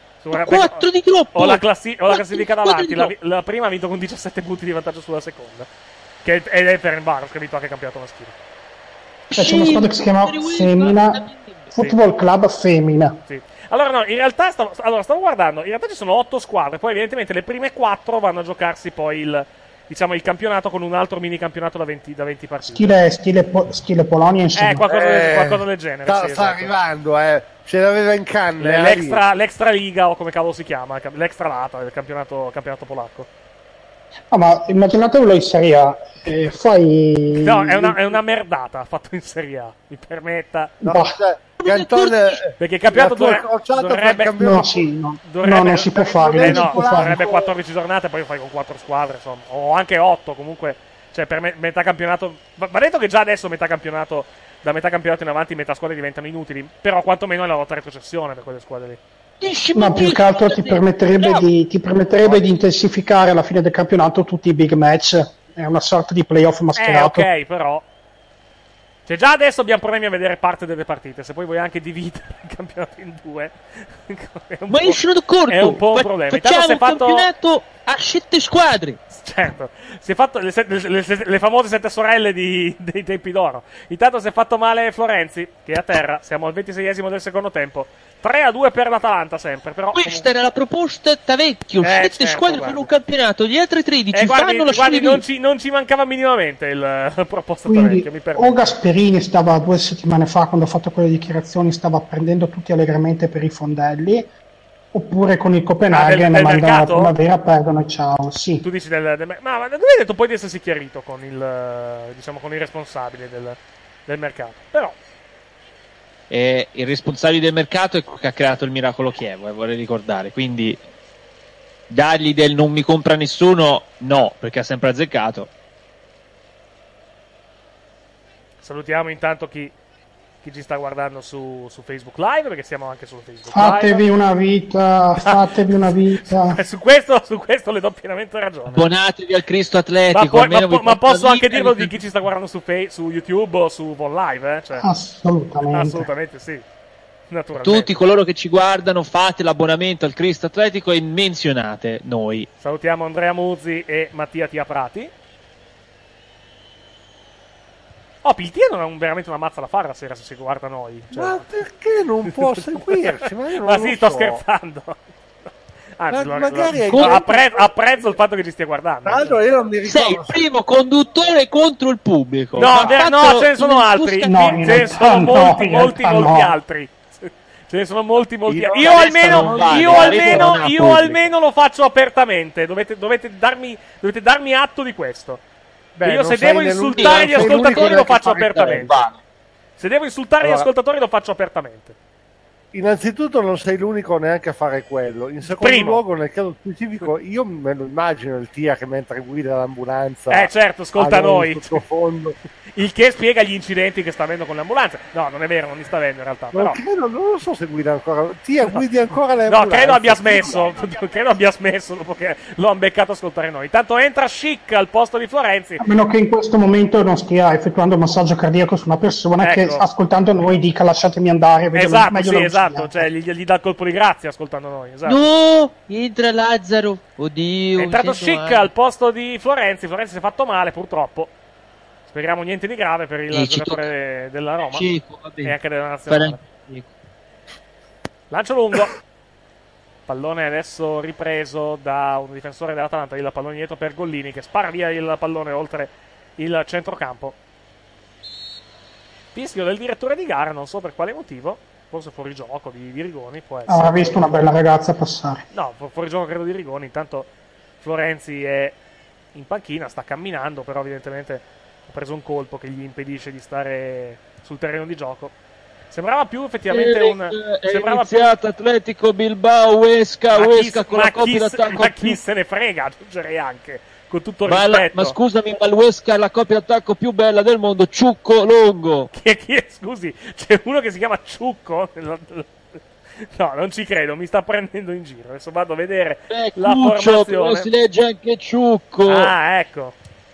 S9: 4 di gruppo!
S2: Ho la classifica davanti, la prima ha vinto con 17 punti di vantaggio sulla seconda, ed è Ferencváros che ha vinto anche il campionato maschile.
S8: C'è una squadra che si chiama Femina Football Club Femina.
S2: Sì. Allora no, in realtà stavo guardando, in realtà ci sono 8 squadre, poi evidentemente le prime 4 vanno a giocarsi poi il campionato con un altro mini campionato da 20 partite.
S8: Stile Polonia, insomma.
S2: Qualcosa del genere.
S4: Sta arrivando, ce l'aveva in canna.
S2: L'extra Liga, o come cavolo si chiama, l'extra Lata, il campionato polacco.
S8: No, ma immaginatevelo in Serie A. Fai...
S2: No, è una merdata fatto in Serie A, mi permetta. Perché il campionato dovrebbe...
S8: non si può fare.
S2: Dovrebbe 14 giornate, poi fai con 4 squadre, insomma, o anche 8 comunque. Cioè, per metà campionato... Va detto che già adesso da metà campionato in avanti metà squadre diventano inutili, però quantomeno è la lotta a retrocessione per quelle squadre lì.
S8: Ma più che altro ti permetterebbe di intensificare alla fine del campionato tutti i big match. È una sorta di playoff mascherato.
S2: Ok, però cioè già adesso abbiamo problemi a vedere parte delle partite. Se poi vuoi anche dividere il campionato in 2
S9: ma io sono d'accordo,
S2: è un po' un problema.
S9: Facciamo un campionato a 7 squadre.
S2: Certo, si è fatto le famose 7 sorelle dei tempi d'oro. Intanto si è fatto male Florenzi, che è a terra. Siamo al 26esimo del secondo tempo. 3-2 per l'Atalanta sempre, però
S9: questa era la proposta Tavecchio. 7 squadre fanno un campionato, gli altri 13 fanno la
S2: guardi, non ci mancava minimamente la proposta Tavecchio, mi permetto.
S8: O Gasperini stava 2 settimane fa, quando ha fatto quelle dichiarazioni, stava prendendo tutti allegramente per i fondelli, oppure con il Copenaghen ne mandano la primavera, perdono e ciao. Sì.
S2: Tu dici ma dove hai detto poi di essersi chiarito con il responsabile del mercato, però
S5: il responsabile del mercato è quello che ha creato il miracolo Chievo, vorrei ricordare, quindi dargli del non mi compra nessuno no, perché ha sempre azzeccato.
S2: Salutiamo intanto chi ci sta guardando su Facebook Live, perché siamo anche su Facebook
S8: fatevi
S2: Live.
S8: Fatevi una vita.
S2: su questo le do pienamente ragione.
S5: Abbonatevi al Cristo Atletico.
S2: Ma posso anche dirlo di chi ci sta guardando su YouTube o su Von Live, Cioè, assolutamente sì.
S5: Tutti coloro che ci guardano, fate l'abbonamento al Cristo Atletico e menzionate noi.
S2: Salutiamo Andrea Muzzi e Mattia Tiaprati. Piltia non ha veramente una mazza da fare la sera se si guarda noi. Cioè...
S4: Ma perché non può seguirci?
S2: Ma sì, sto scherzando. Anzi, apprezzo il fatto che ci stia guardando.
S4: Tra l'altro io non mi ricordo.
S5: Sei il primo conduttore contro il pubblico.
S2: No, ce ne sono altri. Ce ne sono molti altri. Ce ne sono molti altri. Io almeno lo faccio apertamente. Dovete darmi atto di questo. Io se devo insultare gli ascoltatori lo faccio apertamente. Se devo insultare gli ascoltatori lo faccio apertamente.
S4: Innanzitutto non sei l'unico neanche a fare quello. In secondo luogo, nel caso specifico, io me lo immagino il TIA che mentre guida l'ambulanza...
S2: certo, ascolta noi. Il che spiega gli incidenti che sta avendo con l'ambulanza. No, non è vero, non li sta avendo in realtà. Però.
S4: Non lo so se guida ancora. TIA guidi ancora l'ambulanza.
S2: No, credo abbia smesso dopo che lo hanno beccato a ascoltare noi. Intanto entra Schick al posto di Florenzi.
S8: A meno che in questo momento non stia effettuando massaggio cardiaco su una persona che ascoltando noi dica lasciatemi andare.
S2: Esatto, cioè gli dà il colpo di grazia ascoltando noi. Esatto.
S9: No, entra Lazzaro. Oddio.
S2: È entrato Schick al posto di Florenzi. Florenzi si è fatto male, purtroppo. Speriamo niente di grave per il giocatore della Roma e anche della nazionale. Lancio lungo. Pallone adesso ripreso da un difensore dell'Atalanta. Il pallone dietro per Gollini che spara via il pallone oltre il centrocampo. Fischio del direttore di gara, non so per quale motivo. Forse fuori gioco di Rigoni, può essere.
S8: Ha visto una bella ragazza passare.
S2: No, fuori gioco credo di Rigoni. Intanto Florenzi è in panchina, sta camminando, però evidentemente ha preso un colpo che gli impedisce di stare sul terreno di gioco. Sembrava più effettivamente
S5: iniziato Atletico Bilbao, Huesca con la coppia d'attacco.
S2: Ma chi se ne frega, aggiungerei anche, con tutto il rispetto.
S5: Ma scusami, ma il Huesca è la coppia d'attacco più bella del mondo, Ciucco Longo.
S2: Scusi, c'è uno che si chiama Ciucco? No, non ci credo, mi sta prendendo in giro. Adesso vado a vedere la formazione.
S5: Però si legge anche Ciucco.
S2: Ah, ecco.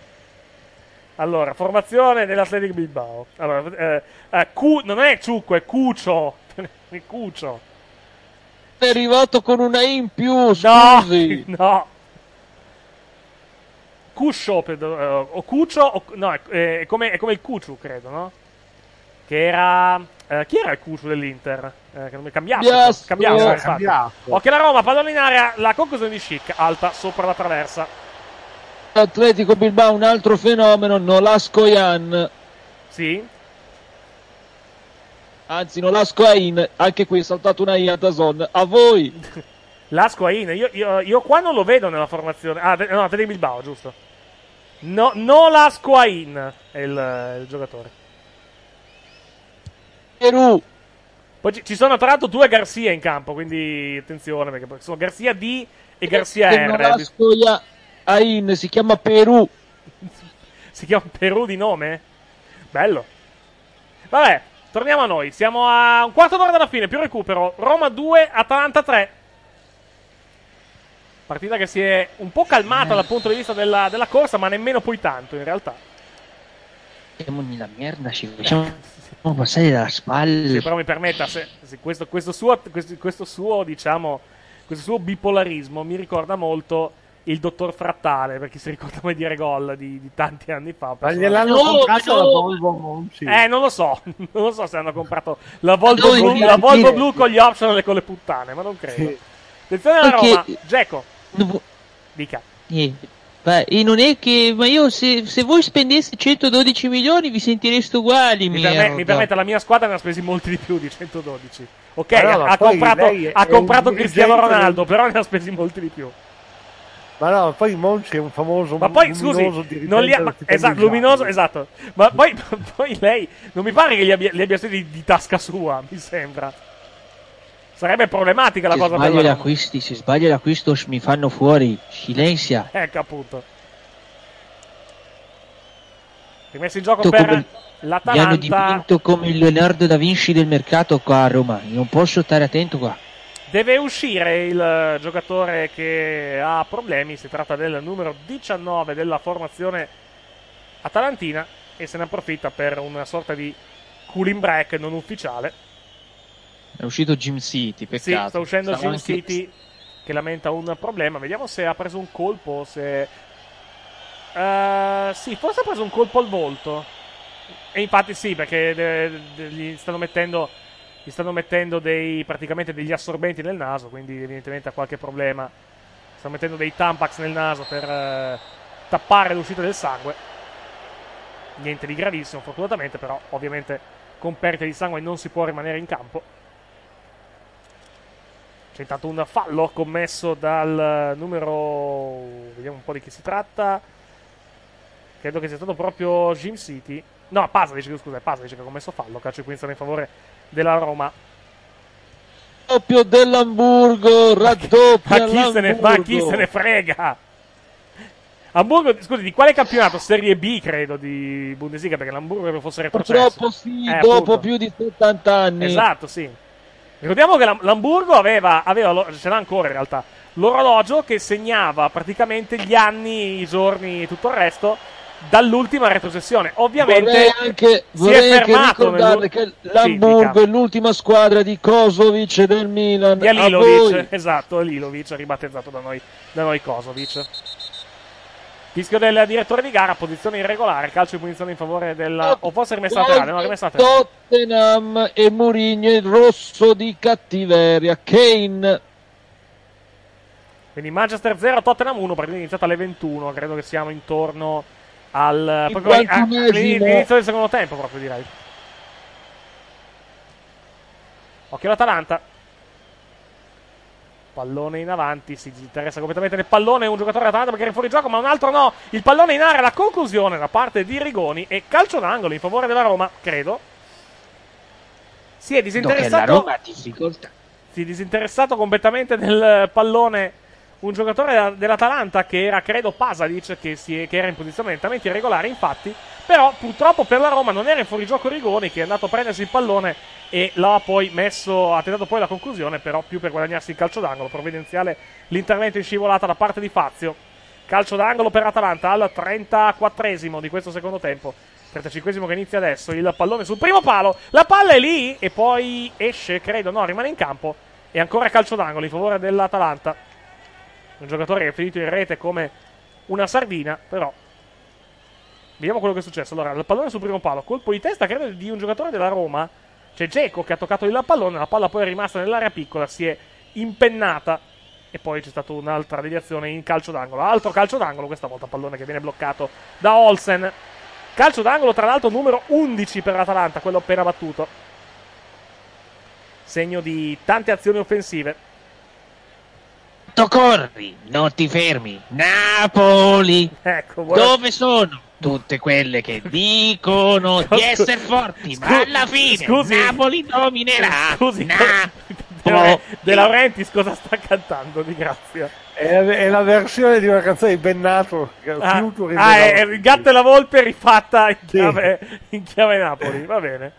S2: Allora, formazione dell'Atletico Bilbao. Allora, non è Ciucco, è Cucio. È Cucio.
S5: È arrivato con una I in più, scusi.
S2: No. Cuscio, o Cucio, no, è come il Cuciu, credo, no? Che era... chi era il Cuciu dell'Inter? Che non mi cambiasse. Cambiasse. Ok, la Roma, pallone in area, la conclusione di Schick, alta, sopra la traversa.
S5: Atletico Bilbao, un altro fenomeno, Nolasco Jan.
S2: Sì.
S5: Anzi, Nolasco Ain, anche qui è saltato una I a Dazon. A voi.
S2: Lasco Ain, io qua non lo vedo nella formazione. No, Atletico Bilbao, giusto. No, Lasco Ain è il giocatore.
S5: Perù.
S2: Poi ci sono tra l'altro due Garcia in campo, quindi attenzione perché sono Garcia D e Garcia R.
S5: Nolasco Ain si chiama Perù.
S2: Si chiama Perù di nome? Bello. Vabbè, torniamo a noi. Siamo a un quarto d'ora dalla fine, più recupero. Roma 2, Atalanta 3. Partita che si è un po' calmata dal punto di vista della corsa, ma nemmeno poi tanto in realtà.
S9: Siamo nella merda, ci facciamo passare dalla spalla.
S2: Sì, però mi permetta, questo suo bipolarismo mi ricorda molto il dottor Frattale, per chi si ricorda mai dire gol di tanti anni fa.
S4: Ma gliel'hanno comprato la Volvo Monci.
S2: Non lo so se hanno comprato la Volvo blu con gli optional e con le puttane, ma non credo. Sì. Attenzione alla Roma, Dzeko. Dica.
S9: E non è che, ma io se voi spendeste 112 milioni vi sentireste uguali.
S2: Mi permette, la mia squadra ne ha spesi molti di più di 112. Ok, ha comprato Cristiano Ronaldo, però ne ha spesi molti di più.
S4: Ma no, poi Monci è un famoso
S2: luminoso luminoso, esatto. Ma poi lei non mi pare che li abbia spesi di tasca sua, mi sembra. Sarebbe problematica la cosa per la Roma.
S9: Se sbaglio l'acquisto mi fanno fuori. Silenzia.
S2: Ecco appunto. Rimesso in gioco per l'Atalanta.
S9: Mi hanno dipinto come il Leonardo da Vinci del mercato qua a Roma. Non posso stare attento qua.
S2: Deve uscire il giocatore che ha problemi. Si tratta del numero 19 della formazione atalantina e se ne approfitta per una sorta di cooling break non ufficiale.
S5: È uscito Jim City, peccato.
S2: Sì, sta uscendo Jim City che lamenta un problema. Vediamo se ha preso un colpo. Sì, forse ha preso un colpo al volto. E infatti sì, perché gli stanno mettendo gli stanno mettendo praticamente degli assorbenti nel naso, quindi evidentemente ha qualche problema. Stanno mettendo dei Tampax nel naso per tappare l'uscita del sangue. Niente di gravissimo fortunatamente, però ovviamente con perdita di sangue non si può rimanere in campo. C'è intanto un fallo commesso dal numero... vediamo un po' di chi si tratta. Credo che sia stato proprio Jim City. No, Pasadic, scusa, è Pasadic che ha commesso fallo. Calcio di punizione in favore della Roma.
S10: Raddoppio dell'Hamburgo, raddoppia
S2: ma chi se ne frega? Hamburgo, scusi, di quale campionato? Serie B, credo, di Bundesliga, perché l'Hamburgo credo fosse retrocesso.
S10: Purtroppo sì, dopo
S2: appunto.
S10: Più di 70 anni.
S2: Esatto, sì. Ricordiamo che l'Hamburgo aveva, ce l'ha ancora in realtà, l'orologio che segnava praticamente gli anni, i giorni e tutto il resto dall'ultima retrocessione. Ovviamente
S10: vorrei anche ricordare che l'Hamburgo è l'ultima squadra di Kosovic e del Milan.
S2: Di Alilovic, esatto, Alilovic, ribattezzato da noi Kosovic. Fischio del direttore di gara, posizione irregolare, calcio di punizione in favore della... o forse rimessa laterale, no, rimessa laterale.
S10: Tottenham e Mourinho, il rosso di cattiveria, Kane.
S2: Quindi Manchester 0, Tottenham 1, partita iniziata alle 21, credo che siamo intorno all'inizio del secondo tempo proprio, direi. Occhio all'Atalanta. Pallone in avanti, si interessa completamente del pallone un giocatore dell'Atalanta perché era fuori gioco, ma un altro no. Il pallone in area, la conclusione da parte di Rigoni e calcio d'angolo in favore della Roma, credo. Si è disinteressato.
S9: La Roma ha difficoltà.
S2: Si è disinteressato completamente del pallone un giocatore dell'Atalanta che era, credo, Pasadic, che era in posizione lentamente irregolare, infatti. Però purtroppo per la Roma non era in fuorigioco Rigoni, che è andato a prendersi il pallone e l'ha poi messo, ha tentato poi la conclusione, però più per guadagnarsi il calcio d'angolo. Provvidenziale l'intervento in scivolata da parte di Fazio. Calcio d'angolo per Atalanta al 34esimo di questo secondo tempo. 35esimo che inizia adesso. Il pallone sul primo palo. La palla è lì e poi esce, credo, no, rimane in campo. E ancora calcio d'angolo in favore dell'Atalanta. Un giocatore che è finito in rete come una sardina, però vediamo quello che è successo. Allora, il pallone sul primo palo, colpo di testa, credo, di un giocatore della Roma. C'è Dzeko che ha toccato il pallone, la palla poi è rimasta nell'area piccola, si è impennata e poi c'è stata un'altra deviazione in calcio d'angolo. Altro calcio d'angolo, questa volta pallone che viene bloccato da Olsen. Calcio d'angolo, tra l'altro, numero 11 per l'Atalanta, quello appena battuto. Segno di tante azioni offensive.
S9: Corri, non ti fermi. Napoli,
S2: ecco,
S9: dove sono tutte quelle che dicono di essere forti, ma alla fine Napoli dominerà.
S2: Scusi, De Laurentiis cosa sta cantando? Di grazia.
S4: È la versione di una canzone di Bennato.
S2: È il Gatto e la Volpe rifatta in chiave Napoli, va bene.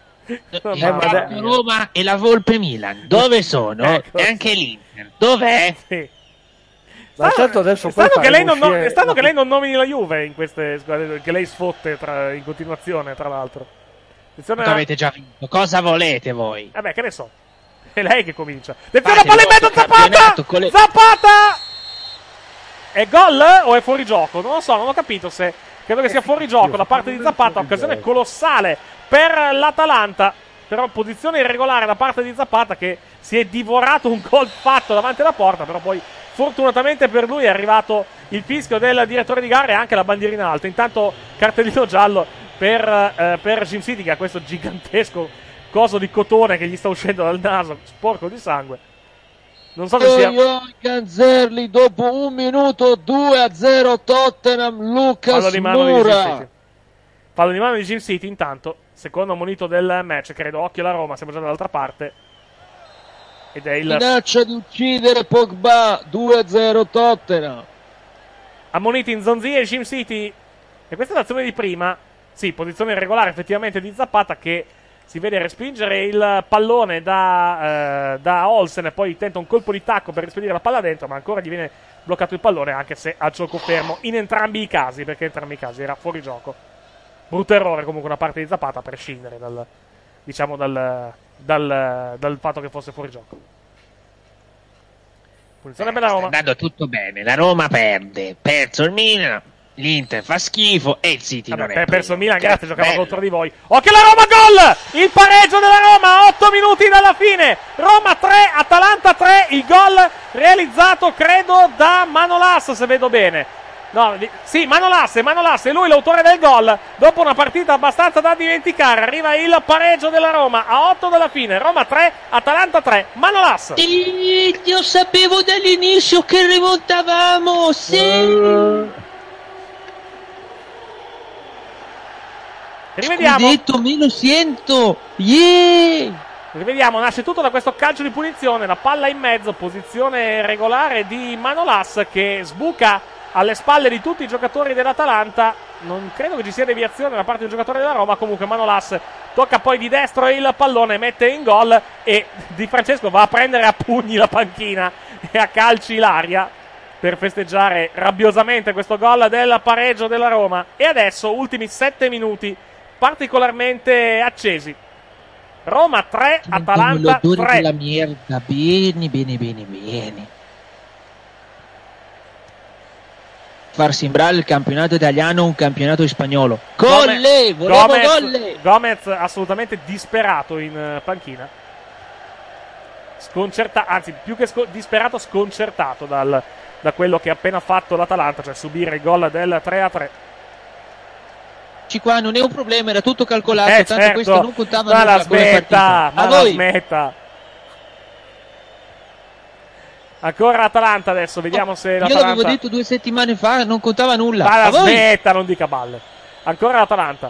S9: Roma e la Volpe Milan, dove sono? Ecco. E anche l'Inter, dov'è?
S2: Sì.
S4: Ma certo adesso
S2: è strano che lei non nomini la Juve in queste squadre, che lei sfotte in continuazione, tra l'altro.
S9: Avete già vinto, cosa volete voi?
S2: Vabbè, che ne so. È lei che comincia. Attenzione, la palla in mezzo, Zapata! Zapata! È gol o è fuori gioco? Non lo so, non ho capito se... Credo che sia fuori gioco da parte di Zapata. Occasione colossale per l'Atalanta. Però posizione irregolare da parte di Zapata, che si è divorato un gol fatto davanti alla porta. Però poi fortunatamente per lui è arrivato il fischio del direttore di gara e anche la bandierina alta. Intanto cartellino giallo per Jim City, che ha questo gigantesco coso di cotone che gli sta uscendo dal naso, sporco di sangue. Non so se sia...
S10: Ganzerli dopo un minuto, 2-0 Tottenham, Lucas Moura.
S2: Fallo di mano di Jim City intanto, secondo monito del match, credo. Occhio alla Roma, siamo già dall'altra parte. Ed è il...
S10: minaccia di uccidere Pogba, 2-0 Tottenham.
S2: Ammoniti in Zonzi e Jim City. E questa è l'azione di prima. Sì, posizione irregolare effettivamente di Zapata, che si vede respingere il pallone da Olsen e poi tenta un colpo di tacco per rispedire la palla dentro, ma ancora gli viene bloccato il pallone, anche se a gioco fermo in entrambi i casi, perché entrambi i casi era fuori gioco. Brutto errore comunque da parte di Zapata, a prescindere dal fatto che fosse fuori gioco. Punizione per la Roma.
S9: Sta andando tutto bene, la Roma perde, perso il Milan, L'Inter fa schifo e il City non è
S2: perso il Milan, grazie, giocava contro di voi. Occhio la Roma, gol! Il pareggio della Roma a 8 minuti dalla fine. Roma 3, Atalanta 3, il gol realizzato credo da Manolas, se vedo bene. No, sì, Manolas, è lui l'autore del gol. Dopo una partita abbastanza da dimenticare, arriva il pareggio della Roma a 8 dalla fine. Roma 3, Atalanta 3, Manolas.
S9: Io sapevo dall'inizio che rimontavamo, sì.
S2: Rivediamo.
S9: Scudetto, me lo sento. Yeah.
S2: Rivediamo, nasce tutto da questo calcio di punizione, la palla in mezzo, posizione regolare di Manolas che sbuca alle spalle di tutti i giocatori dell'Atalanta. Non credo che ci sia deviazione da parte del giocatore della Roma. Comunque Manolas tocca poi di destro il pallone, mette in gol e Di Francesco va a prendere a pugni la panchina e a calci l'aria per festeggiare rabbiosamente questo gol del pareggio della Roma. E adesso ultimi 7 minuti particolarmente accesi. Roma 3, Atalanta 3.
S9: La merda, bene. Far sembrare il campionato italiano un campionato spagnolo. Golle!
S2: Gomez assolutamente disperato in panchina. Anzi, più che disperato, sconcertato da quello che ha appena fatto l'Atalanta, cioè subire il gol del 3-3.
S9: Qua non è un problema, era tutto calcolato, tanto
S2: certo.
S9: Questo non contava nulla come partita.
S2: Ma la smetta. Ancora Atalanta adesso, vediamo se l'Atalanta...
S9: Io l'avevo detto 2 settimane fa, non contava nulla.
S2: Ma la smetta, non dica balle. Ancora l'Atalanta.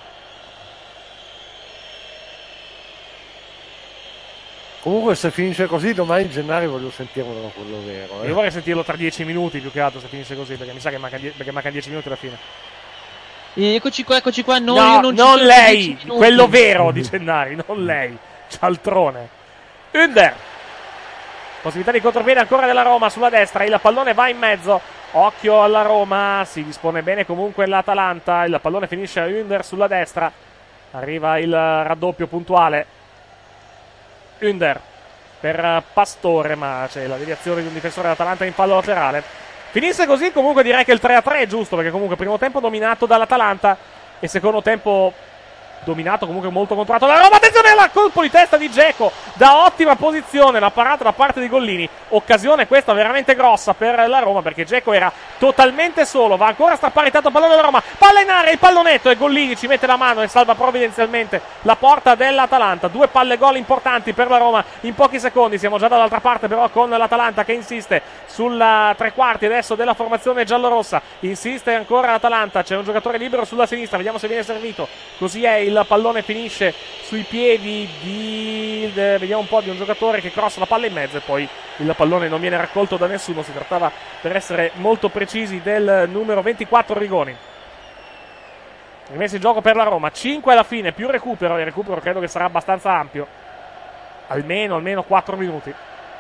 S4: Comunque se finisce così domani Gennari voglio sentirlo quello vero.
S2: Io vorrei sentirlo tra 10 minuti più che altro se finisce così, perché mi sa che mancano 10 minuti alla fine.
S9: Eccoci qua, no,
S2: io non lei,
S9: ci
S2: quello vero di Gennari, non lei, cialtrone. Under. Possibilità di contropiede ancora della Roma sulla destra, il pallone va in mezzo, occhio alla Roma, si dispone bene comunque l'Atalanta, il pallone finisce a Under sulla destra, arriva il raddoppio puntuale, Under per Pastore, ma c'è la deviazione di un difensore dell'Atalanta in fallo laterale. Finisse così comunque direi che il 3-3 è giusto, perché comunque primo tempo dominato dall'Atalanta e secondo tempo dominato comunque molto controllato la Roma. Attenzione al colpo di testa di Dzeko da ottima posizione, la parata da parte di Gollini, occasione questa veramente grossa per la Roma perché Dzeko era totalmente solo, va ancora a strappare tanto il pallone della Roma, palla in area, il pallonetto e Gollini ci mette la mano e salva provvidenzialmente la porta dell'Atalanta. 2 palle gol importanti per la Roma in pochi secondi, siamo già dall'altra parte però con l'Atalanta che insiste sulla tre quarti adesso della formazione giallorossa, insiste ancora l'Atalanta, c'è un giocatore libero sulla sinistra, vediamo se viene servito, così è, il pallone finisce sui piedi vediamo un po' di un giocatore che crossa la palla in mezzo e poi il pallone non viene raccolto da nessuno. Si trattava, per essere molto precisi, del numero 24 Rigoni. Rimessa in gioco per la Roma, 5 alla fine più recupero, il recupero credo che sarà abbastanza ampio, almeno 4 minuti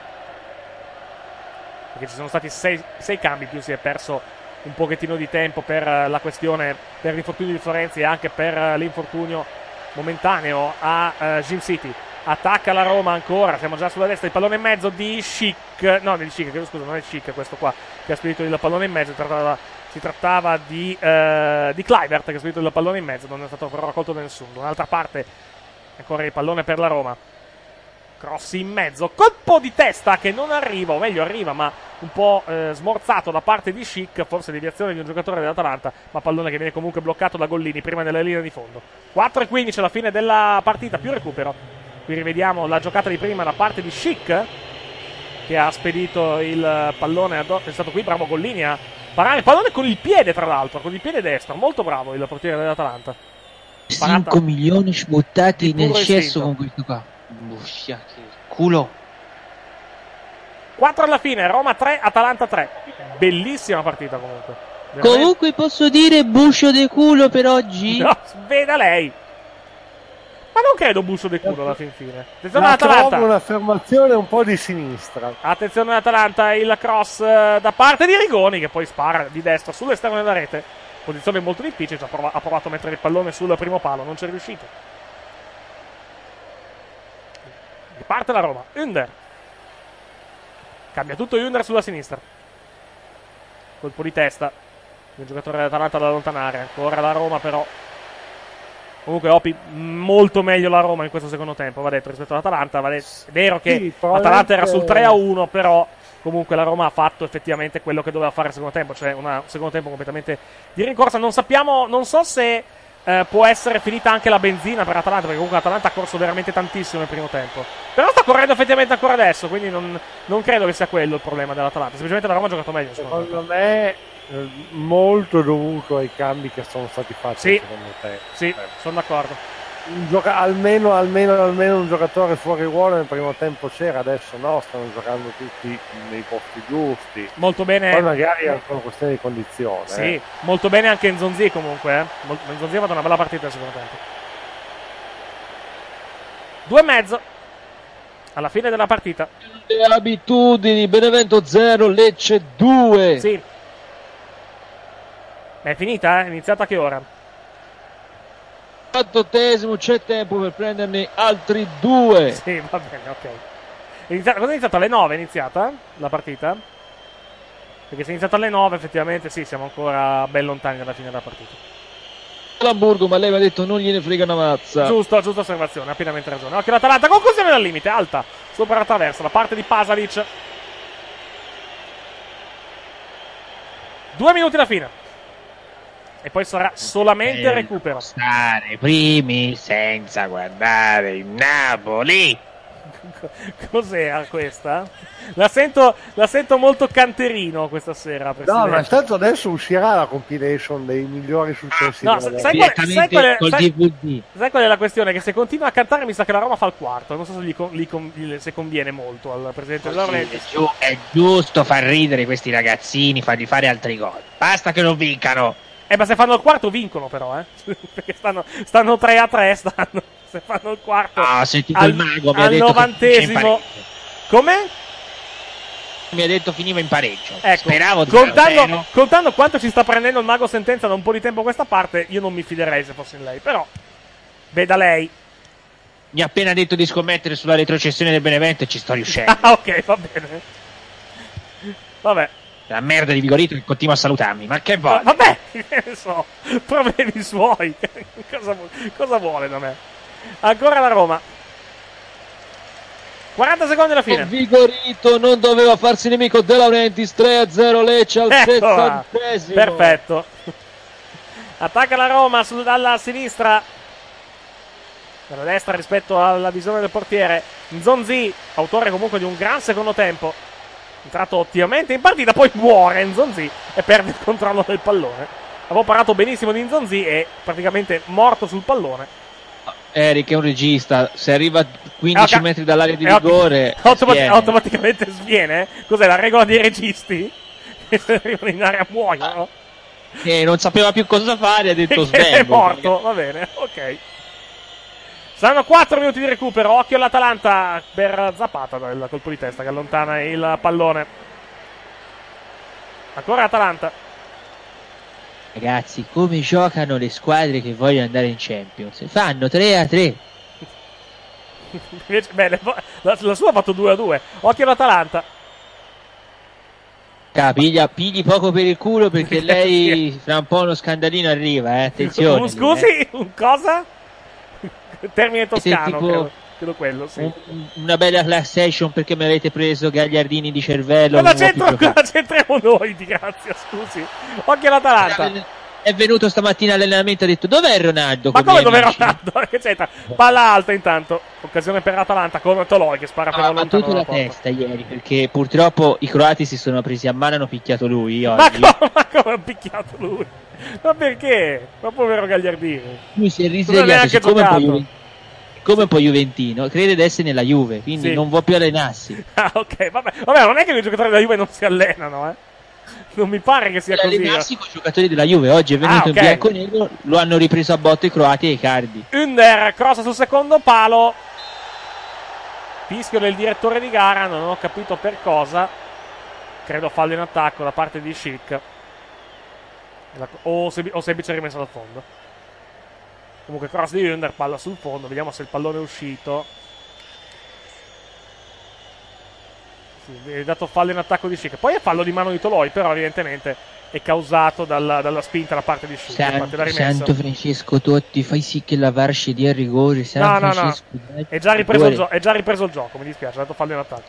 S2: perché ci sono stati 6 cambi, più si è perso un pochettino di tempo per la questione, per l'infortunio di Florenzi e anche per l'infortunio momentaneo a Gym City. Attacca la Roma ancora, siamo già sulla destra, il pallone in mezzo di Schick, non è Schick questo qua che ha spedito il pallone in mezzo, si trattava di Kluivert che ha spedito il pallone in mezzo, non è stato però raccolto da nessuno. Un'altra parte, ancora il pallone per la Roma, cross in mezzo, colpo di testa che non arriva, o meglio arriva ma un po' smorzato da parte di Schick, forse deviazione di un giocatore dell'Atalanta, ma pallone che viene comunque bloccato da Gollini prima della linea di fondo. 4:15 alla fine della partita, più recupero. Qui rivediamo la giocata di prima da parte di Schick che ha spedito il pallone è stato qui bravo Gollini a parare il pallone con il piede, tra l'altro con il piede destro, molto bravo il portiere dell'Atalanta.
S9: 5 milioni sbuttati nel cesso con questo qua. Buscia, che culo.
S2: 4 alla fine, Roma 3, Atalanta 3. Bellissima partita comunque.
S9: Veramente. Comunque posso dire buscio de culo per oggi?
S2: No, veda lei. Ma non credo buscio de culo alla fin fine. Attenzione
S4: all'Atalanta. Trovo un'affermazione un po' di sinistra.
S2: Attenzione all'Atalanta, il cross da parte di Rigoni che poi spara di destra sull'esterno della rete. Posizione molto difficile, ha provato a mettere il pallone sul primo palo, non c'è riuscito. Parte la Roma, Under. Cambia tutto Under sulla sinistra. Colpo di testa il giocatore dell'Atalanta da allontanare. Ancora la Roma però. Comunque Opi molto meglio la Roma in questo secondo tempo, va detto, rispetto all'Atalanta. È vero che l'Atalanta era sul 3-1, però comunque la Roma ha fatto effettivamente quello che doveva fare il secondo tempo, cioè un secondo tempo completamente di rincorsa. Non so se può essere finita anche la benzina per l'Atalanta, perché comunque l'Atalanta ha corso veramente tantissimo nel primo tempo. Però sta correndo effettivamente ancora adesso, quindi non credo che sia quello il problema dell'Atalanta. Semplicemente la Roma ha giocato meglio.
S4: Secondo me molto dovuto ai cambi che sono stati fatti secondo te.
S2: Sì, sono d'accordo.
S4: Almeno un giocatore fuori ruolo nel primo tempo c'era, adesso no, stanno giocando tutti nei posti giusti.
S2: Molto bene.
S4: Poi magari è una questione di condizione.
S2: Sì, molto bene anche Nzonzi comunque. Nzonzi ha fatto una bella partita nel secondo tempo. 2,5 alla fine della partita.
S10: Le abitudini, Benevento 0, Lecce 2.
S2: Sì. È finita? È iniziata a che ora?
S10: 8esimo, c'è tempo per prenderne altri 2.
S2: Sì, va bene, ok. Cosa è iniziata? Alle 9 è iniziata la partita? Perché se è iniziata alle 9 effettivamente sì, siamo ancora ben lontani dalla fine della partita.
S10: L'Hamburgo, ma lei mi ha detto non gliene frega una mazza.
S2: Giusta osservazione, ha pienamente ragione. Occhio l'Atalanta, conclusione dal limite, alta, sopra la traversa, da parte di Pasalic. 2 minuti alla fine. E poi sarà solamente recupero.
S9: Stare primi senza guardare il Napoli.
S2: Cos'era questa? La sento molto canterino questa sera, Presidente.
S4: No, ma intanto adesso uscirà la compilation dei migliori successi.
S2: No, sai qual è la questione? Che se continua a cantare mi sa che la Roma fa il quarto. Non so se se conviene molto al Presidente De Laurentiis.
S9: È giusto far ridere questi ragazzini, fargli fare altri gol. Basta che non vincano.
S2: Ma se fanno il quarto vincono però, Perché stanno 3-3, se fanno il quarto.
S9: Ah, sentito il mago, mi ha
S2: al
S9: detto
S2: 90esimo. Come?
S9: Mi ha detto finiva in pareggio.
S2: Ecco,
S9: speravo
S2: contando quanto ci sta prendendo il mago sentenza da un po' di tempo a questa parte, io non mi fiderei se fossi in lei, però veda lei.
S9: Mi ha appena detto di scommettere sulla retrocessione del Benevento e ci sto riuscendo.
S2: Ah, ok, va bene. Vabbè.
S9: La merda di Vigorito che continua a salutarmi, ma che vuole?
S2: Vabbè, che ne so, problemi suoi. Cosa vuole da me? Ancora la Roma. 40 secondi alla fine.
S10: Vigorito non doveva farsi nemico De Laurentiis. 3-0 Lecce al 60esimo.
S2: Perfetto. Attacca la Roma dalla sinistra, dalla destra rispetto alla visione del portiere. Nzonzi, autore comunque di un gran secondo tempo, entrato ottimamente in partita, poi muore Nzonzi e perde il controllo del pallone. Avevo parlato benissimo di Nzonzi e praticamente morto sul pallone.
S10: Eric è un regista, se arriva 15 metri dall'area di rigore
S2: automaticamente sviene. Cos'è la regola dei registi? Che se arrivano in area muoiono.
S10: E non sapeva più cosa fare, ha detto
S2: svengo. È morto, va bene, ok. Saranno 4 minuti di recupero. Occhio all'Atalanta per Zapata dal colpo di testa che allontana il pallone. Ancora Atalanta.
S9: Ragazzi, come giocano le squadre che vogliono andare in Champions? Fanno 3-3.
S2: Beh, la sua ha fatto 2-2. Occhio all'Atalanta.
S9: Pigli poco per il culo perché lei fra un po' uno scandalino arriva, attenzione.
S2: Scusi, un cosa? Termine toscano,
S9: tipo
S2: credo quello, sì.
S9: Una bella class action perché mi avete preso Gagliardini di cervello.
S2: Cosa c'entriamo noi di grazia, scusi? Occhio all'Atalanta.
S9: È venuto stamattina all'allenamento e ha detto dov'è Ronaldo?
S2: Ma come dov'è Ronaldo? Che c'entra? Palla alta intanto, occasione per l'Atalanta con Toloi che spara per lontano.
S9: Ha battuto la testa ieri perché purtroppo i croati si sono presi a mano e hanno picchiato lui
S2: oggi. Ma come ha picchiato lui? Ma perché? Ma povero Gagliardini.
S9: Lui si è risvegliato come un po' juventino, crede di essere nella Juve, quindi non vuole più allenarsi.
S2: Ah, ok, vabbè, non è che i giocatori della Juve non si allenano, Non mi pare che sia così.
S9: Allenarsi con i giocatori della Juve. Oggi è venuto in bianco e nero, lo hanno ripreso a botte i croati e i Icardi.
S2: Under, cross sul secondo palo. Fischio del direttore di gara, non ho capito per cosa. Credo fallo in attacco da parte di Schick. O semplice rimessa dal fondo. Comunque cross di Under, palla sul fondo, vediamo se il pallone è uscito. Sì, è dato fallo in attacco di Schick. Poi è fallo di mano di Toloi, però evidentemente è causato dalla spinta da parte di Sciutti.
S9: Santo Francesco Totti, fai sì che la VAR dia il rigore.
S2: No. È già ripreso il gioco, mi dispiace, ha dato fallo in attacco.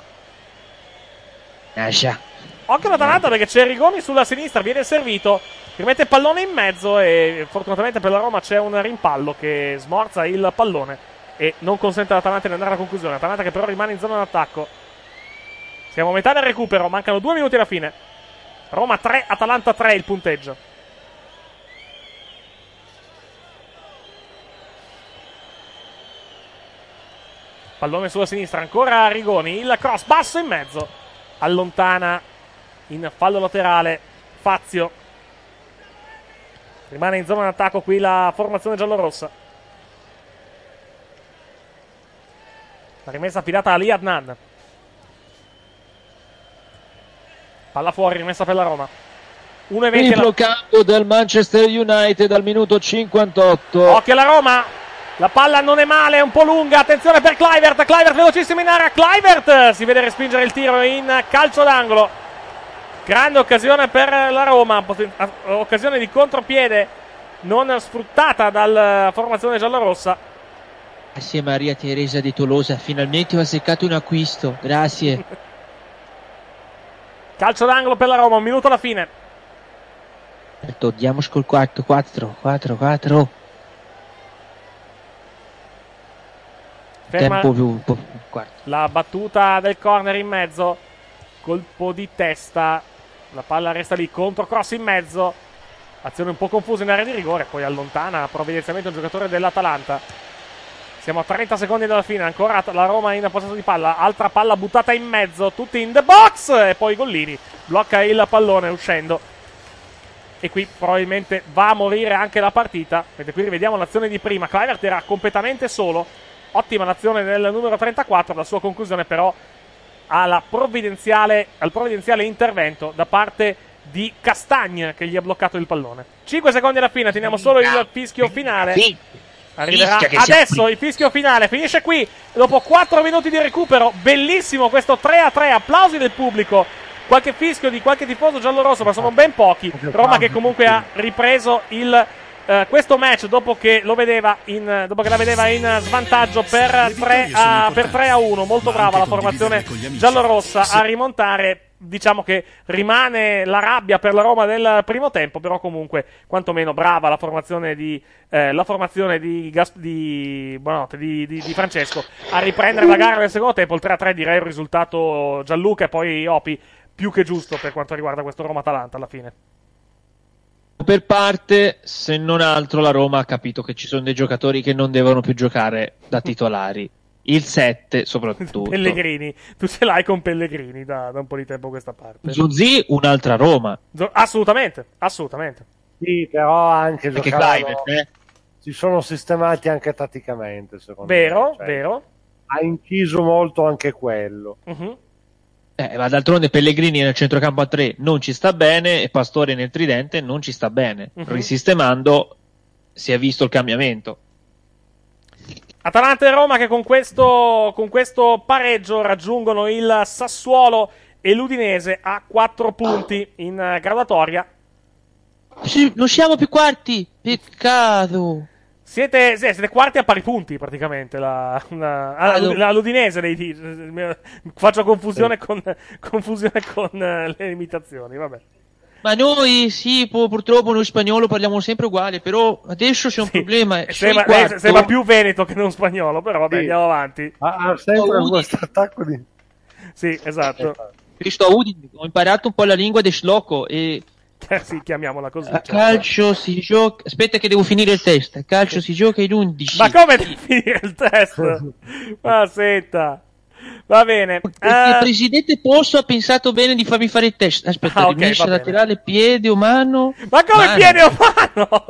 S2: Occhio all'Atalanta perché c'è Rigoni sulla sinistra, viene servito, rimette il pallone in mezzo e fortunatamente per la Roma c'è un rimpallo che smorza il pallone e non consente all'Atalanta di andare alla conclusione. Atalanta che però rimane in zona d'attacco. Siamo a metà del recupero, mancano 2 minuti alla fine. Roma 3, Atalanta 3 il punteggio. Pallone sulla sinistra, ancora Rigoni, il cross basso in mezzo, allontana in fallo laterale Fazio. Rimane in zona d'attacco qui la formazione giallorossa. La rimessa affidata a Ali Adnan. Palla fuori, rimessa per la Roma. 1:20
S10: il bloccato del Manchester United al minuto 58.
S2: Occhio alla Roma. La palla non è male, è un po' lunga. Attenzione per Kluivert velocissimo in area. Kluivert si vede respingere il tiro in calcio d'angolo. Grande occasione per la Roma. Occasione di contropiede non sfruttata dalla formazione giallorossa.
S9: Grazie Maria Teresa di Tolosa, finalmente ho azzeccato un acquisto. Grazie.
S2: Calcio d'angolo per la Roma, 1 minuto alla fine.
S9: Andiamo col 4.
S2: Ferma
S9: tempo più quarto.
S2: La battuta del corner in mezzo, colpo di testa, la palla resta lì, controcross in mezzo, azione un po' confusa in area di rigore, poi allontana provvidenzialmente un giocatore dell'Atalanta. Siamo a 30 secondi dalla fine, ancora la Roma in possesso di palla, altra palla buttata in mezzo, tutti in the box e poi Gollini blocca il pallone uscendo. E qui probabilmente va a morire anche la partita, perché qui rivediamo l'azione di prima. Kluivert era completamente solo, ottima l'azione del numero 34, la sua conclusione però al provvidenziale intervento da parte di Castagne che gli ha bloccato il pallone. 5 secondi alla fine, teniamo solo il fischio finale. Arriverà adesso il fischio finale, finisce qui dopo 4 minuti di recupero. Bellissimo questo 3-3, applausi del pubblico, qualche fischio di qualche tifoso giallorosso, ma sono ben pochi. Roma che comunque ha ripreso questo match dopo che la vedeva in svantaggio per 3-1. Molto brava la formazione giallorossa a rimontare. Diciamo che rimane la rabbia per la Roma del primo tempo, però comunque quantomeno brava la formazione di Francesco a riprendere la gara nel secondo tempo. Il 3-3 direi un risultato, Gianluca e poi Opi, più che giusto per quanto riguarda questo Roma-Atalanta alla fine.
S5: Per parte, se non altro, la Roma ha capito che ci sono dei giocatori che non devono più giocare da titolari. Il 7 soprattutto.
S2: Pellegrini, tu ce l'hai con Pellegrini da un po' di tempo a questa parte.
S5: Zuzzi, un'altra Roma.
S2: Assolutamente.
S4: Sì, però anche
S5: perché
S4: si sono sistemati anche tatticamente, secondo me.
S2: Vero.
S4: Ha inciso molto anche quello.
S2: Uh-huh.
S5: Ma d'altronde Pellegrini nel centrocampo a 3 non ci sta bene e Pastore nel tridente non ci sta bene. Uh-huh. Risistemando si è visto il cambiamento.
S2: Atalanta e Roma che con questo pareggio raggiungono il Sassuolo e l'Udinese a 4 punti in graduatoria.
S9: Sì, non siamo più quarti, peccato.
S2: Siete quarti a pari punti praticamente. L'Udinese faccio confusione con le imitazioni, vabbè.
S9: Ma noi sì, purtroppo noi spagnolo parliamo sempre uguale, però adesso c'è un problema.
S2: Sembra più veneto che non spagnolo, però vabbè, andiamo avanti.
S4: Ha sempre questo attacco di...
S2: Sì, esatto.
S9: Io sto a Udine, ho imparato un po' la lingua di Schlocco e...
S2: sì, chiamiamola così.
S9: A calcio si gioca... Aspetta che devo finire il test. A calcio si gioca in 11.
S2: Ma come devi finire il test? Ma senta... Va bene.
S9: Il presidente Posso ha pensato bene di farmi fare il test. Aspetta, rimessa laterale, piede umano.
S2: Ma come mano. Piede umano?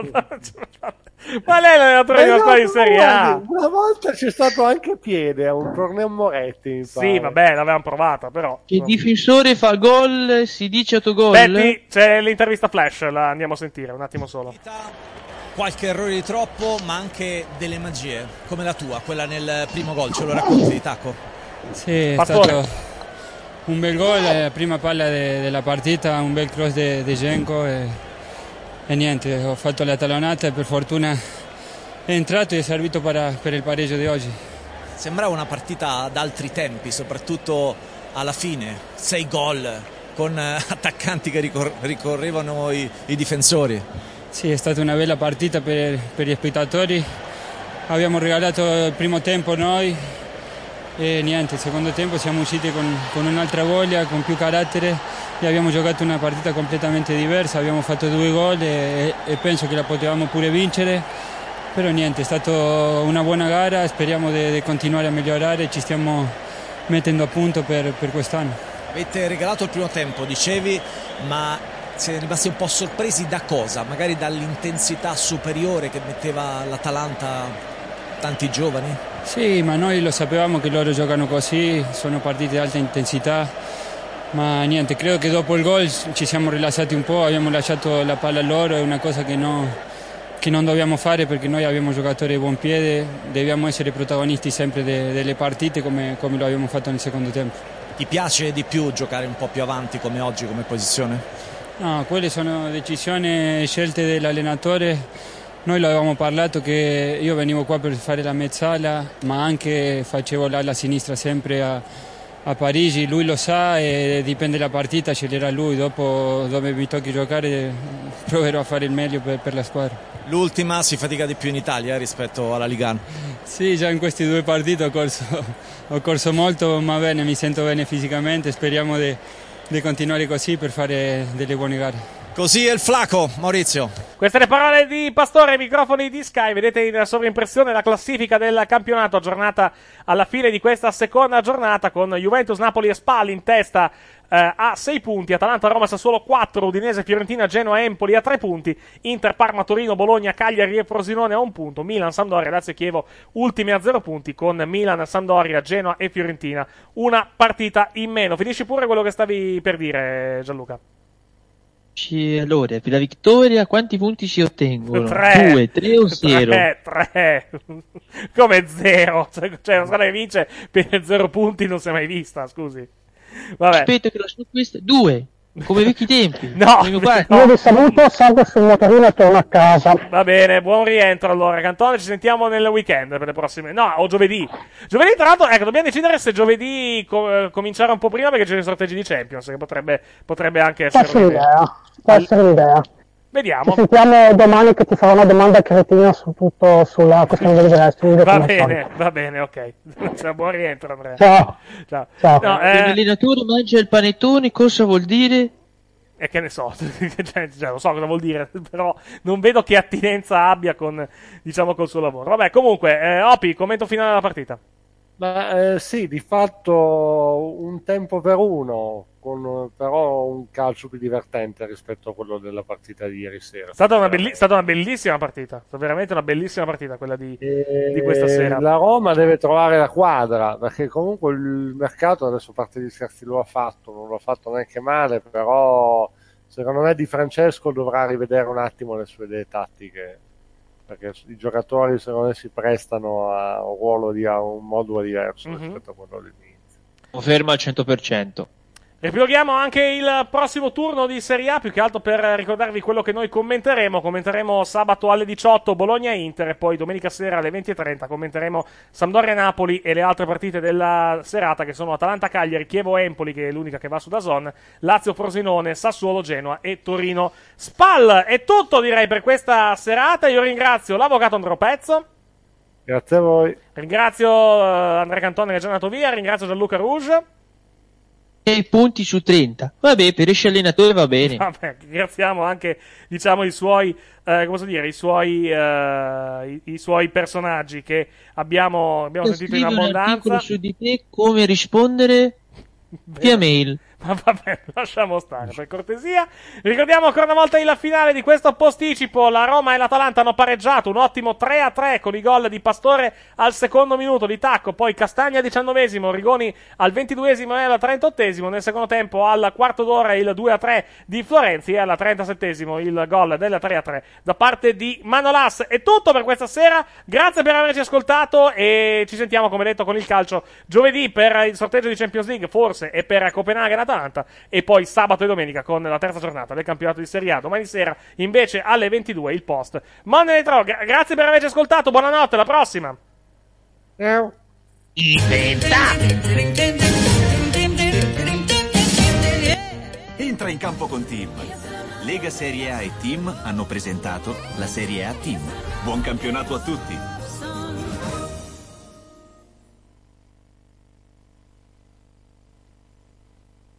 S2: Ma lei è l'allenatore di una squadra in Serie A.
S4: Una volta c'è stato anche piede a un torneo Moretti. Mi pare.
S2: Sì, vabbè, l'avevamo provata, però.
S9: Il difensore fa gol, si dice autogol.
S2: Betti, c'è l'intervista flash, la andiamo a sentire, un attimo solo.
S11: Qualche errore di troppo, ma anche delle magie, come la tua, quella nel primo gol. Ce lo racconti, Tacco?
S7: Sì, è stato
S12: un bel gol, la prima palla della partita, un bel cross di Genco e niente, ho fatto la talonata e per fortuna è entrato e è servito per il pareggio di oggi.
S11: Sembrava una partita ad altri tempi, soprattutto alla fine, 6 gol con attaccanti che ricorrevano i difensori.
S12: Sì, è stata una bella partita per gli spettatori, abbiamo regalato il primo tempo noi e niente, il secondo tempo siamo usciti con un'altra voglia, con più carattere e abbiamo giocato una partita completamente diversa, abbiamo fatto 2 gol e penso che la potevamo pure vincere, però niente, è stata una buona gara, speriamo di continuare a migliorare, ci stiamo mettendo a punto per quest'anno.
S11: Avete regalato il primo tempo, dicevi, ma siete rimasti un po' sorpresi da cosa? Magari dall'intensità superiore che metteva l'Atalanta tanti giovani?
S12: Sì, ma noi lo sapevamo che loro giocano così, sono partite di alta intensità, ma niente, credo che dopo il gol ci siamo rilassati un po', abbiamo lasciato la palla a loro, è una cosa che non dobbiamo fare perché noi abbiamo giocatori di buon piede, dobbiamo essere protagonisti sempre delle partite come lo abbiamo fatto nel secondo tempo.
S11: Ti piace di più giocare un po' più avanti come oggi, come posizione?
S12: No, quelle sono decisioni, scelte dell'allenatore. Noi lo avevamo parlato che io venivo qua per fare la mezzala, ma anche facevo l'ala sinistra sempre a Parigi, lui lo sa e dipende dalla partita, sceglierà lui, dopo dove mi tocchi giocare proverò a fare il meglio per la squadra.
S11: L'ultima si fatica di più in Italia rispetto alla Liga 1?
S12: Sì, già in questi 2 partiti ho corso molto, ma bene, mi sento bene fisicamente, speriamo di continuare così per fare delle buone gare.
S11: Così è il Flaco, Maurizio.
S2: Queste le parole di Pastore ai microfoni di Sky. Vedete in sovraimpressione la classifica del campionato, aggiornata alla fine di questa seconda giornata, con Juventus, Napoli e Spal in testa a 6 punti, Atalanta, Roma, Sassuolo 4, Udinese, Fiorentina, Genoa, Empoli a 3 punti, Inter, Parma, Torino, Bologna, Cagliari e Frosinone a 1 punto, Milan, Sampdoria, Lazio e Chievo ultimi a 0 punti, con Milan, Sampdoria, Genoa e Fiorentina una partita in meno. Finisci pure quello che stavi per dire, Gianluca.
S5: Allora, per la vittoria quanti punti si ottengono?
S2: 3.
S5: 2, 3 o 0?
S2: 3. Come 0? Cioè una squadra che vince per 0 punti non si è mai vista, scusi. Vabbè.
S5: Aspetta che lo so questa. 2, come vecchi tempi.
S2: No,
S8: io vi saluto, salgo sul motorino e torno a casa.
S2: Va bene, buon rientro allora, Cantone, ci sentiamo nel weekend per le prossime. No, o giovedì. Giovedì, tra l'altro, ecco, dobbiamo decidere se giovedì cominciare un po' prima perché c'è sono i sorteggi di Champions, che potrebbe anche essere
S8: Può essere l'idea.
S2: Vediamo.
S8: Ci sentiamo domani che ti farò una domanda cretina su tutto sulla questione del wrestling.
S2: Va bene, ok. Buon rientro, Andrea.
S8: Ciao.
S2: No,
S5: l'allenatore mangia il panettone, cosa vuol dire?
S2: E che ne so, cioè, lo so cosa vuol dire, però non vedo che attinenza abbia con, diciamo, col suo lavoro. Vabbè, comunque, Opi, commento finale della partita.
S4: Sì, di fatto un tempo per uno, con però un calcio più divertente rispetto a quello della partita di ieri sera.
S2: È stata una bellissima partita, veramente una bellissima partita quella di questa sera.
S4: La Roma deve trovare la quadra, perché comunque il mercato, adesso a parte gli scherzi, non lo ha fatto neanche male, però secondo me Di Francesco dovrà rivedere un attimo le sue idee tattiche, perché i giocatori secondo me si prestano a un ruolo a un modulo diverso rispetto a quello dell'inizio.
S5: Conferma al 100%.
S2: Riepiloghiamo anche il prossimo turno di Serie A, più che altro per ricordarvi quello che noi commenteremo. Commenteremo sabato alle 18 Bologna-Inter e poi domenica sera alle 20:30 commenteremo Sampdoria-Napoli e le altre partite della serata, che sono Atalanta-Cagliari, Chievo-Empoli, che è l'unica che va su DAZN, Lazio-Frosinone, Sassuolo-Genoa e Torino-Spal. È tutto, direi, per questa serata. Io ringrazio l'avvocato Andrea Pezzo.
S4: Grazie a voi.
S2: Ringrazio Andrea Cantone che è già andato via. Ringrazio Gianluca Rouge.
S5: 6 punti su 30. Vabbè, per esce allenatore va bene.
S2: Vabbè, ringraziamo anche, diciamo, i suoi personaggi che abbiamo sentito in abbondanza.
S5: Un articolo su di te, come rispondere via mail.
S2: Ma vabbè, lasciamo stare, per cortesia. Ricordiamo ancora una volta il finale di questo posticipo. La Roma e l'Atalanta hanno pareggiato, un ottimo 3-3 con i gol di Pastore al secondo minuto di tacco, poi Castagna al 19esimo, Rigoni al 22esimo e al 38esimo. Nel secondo tempo, al quarto d'ora, il 2-3 di Florenzi e al 37esimo il gol del 3-3 da parte di Manolas. È tutto per questa sera, grazie per averci ascoltato e ci sentiamo, come detto, con il calcio giovedì per il sorteggio di Champions League, forse, e per Copenaghen Atalanta, e poi sabato e domenica con la terza giornata del campionato di Serie A. Domani sera invece alle 22 il post Monday Night Raw. Grazie per averci ascoltato, buonanotte, alla prossima.
S1: Entra in campo con Team. Lega Serie A e Team hanno presentato la Serie A Team. Buon campionato a tutti.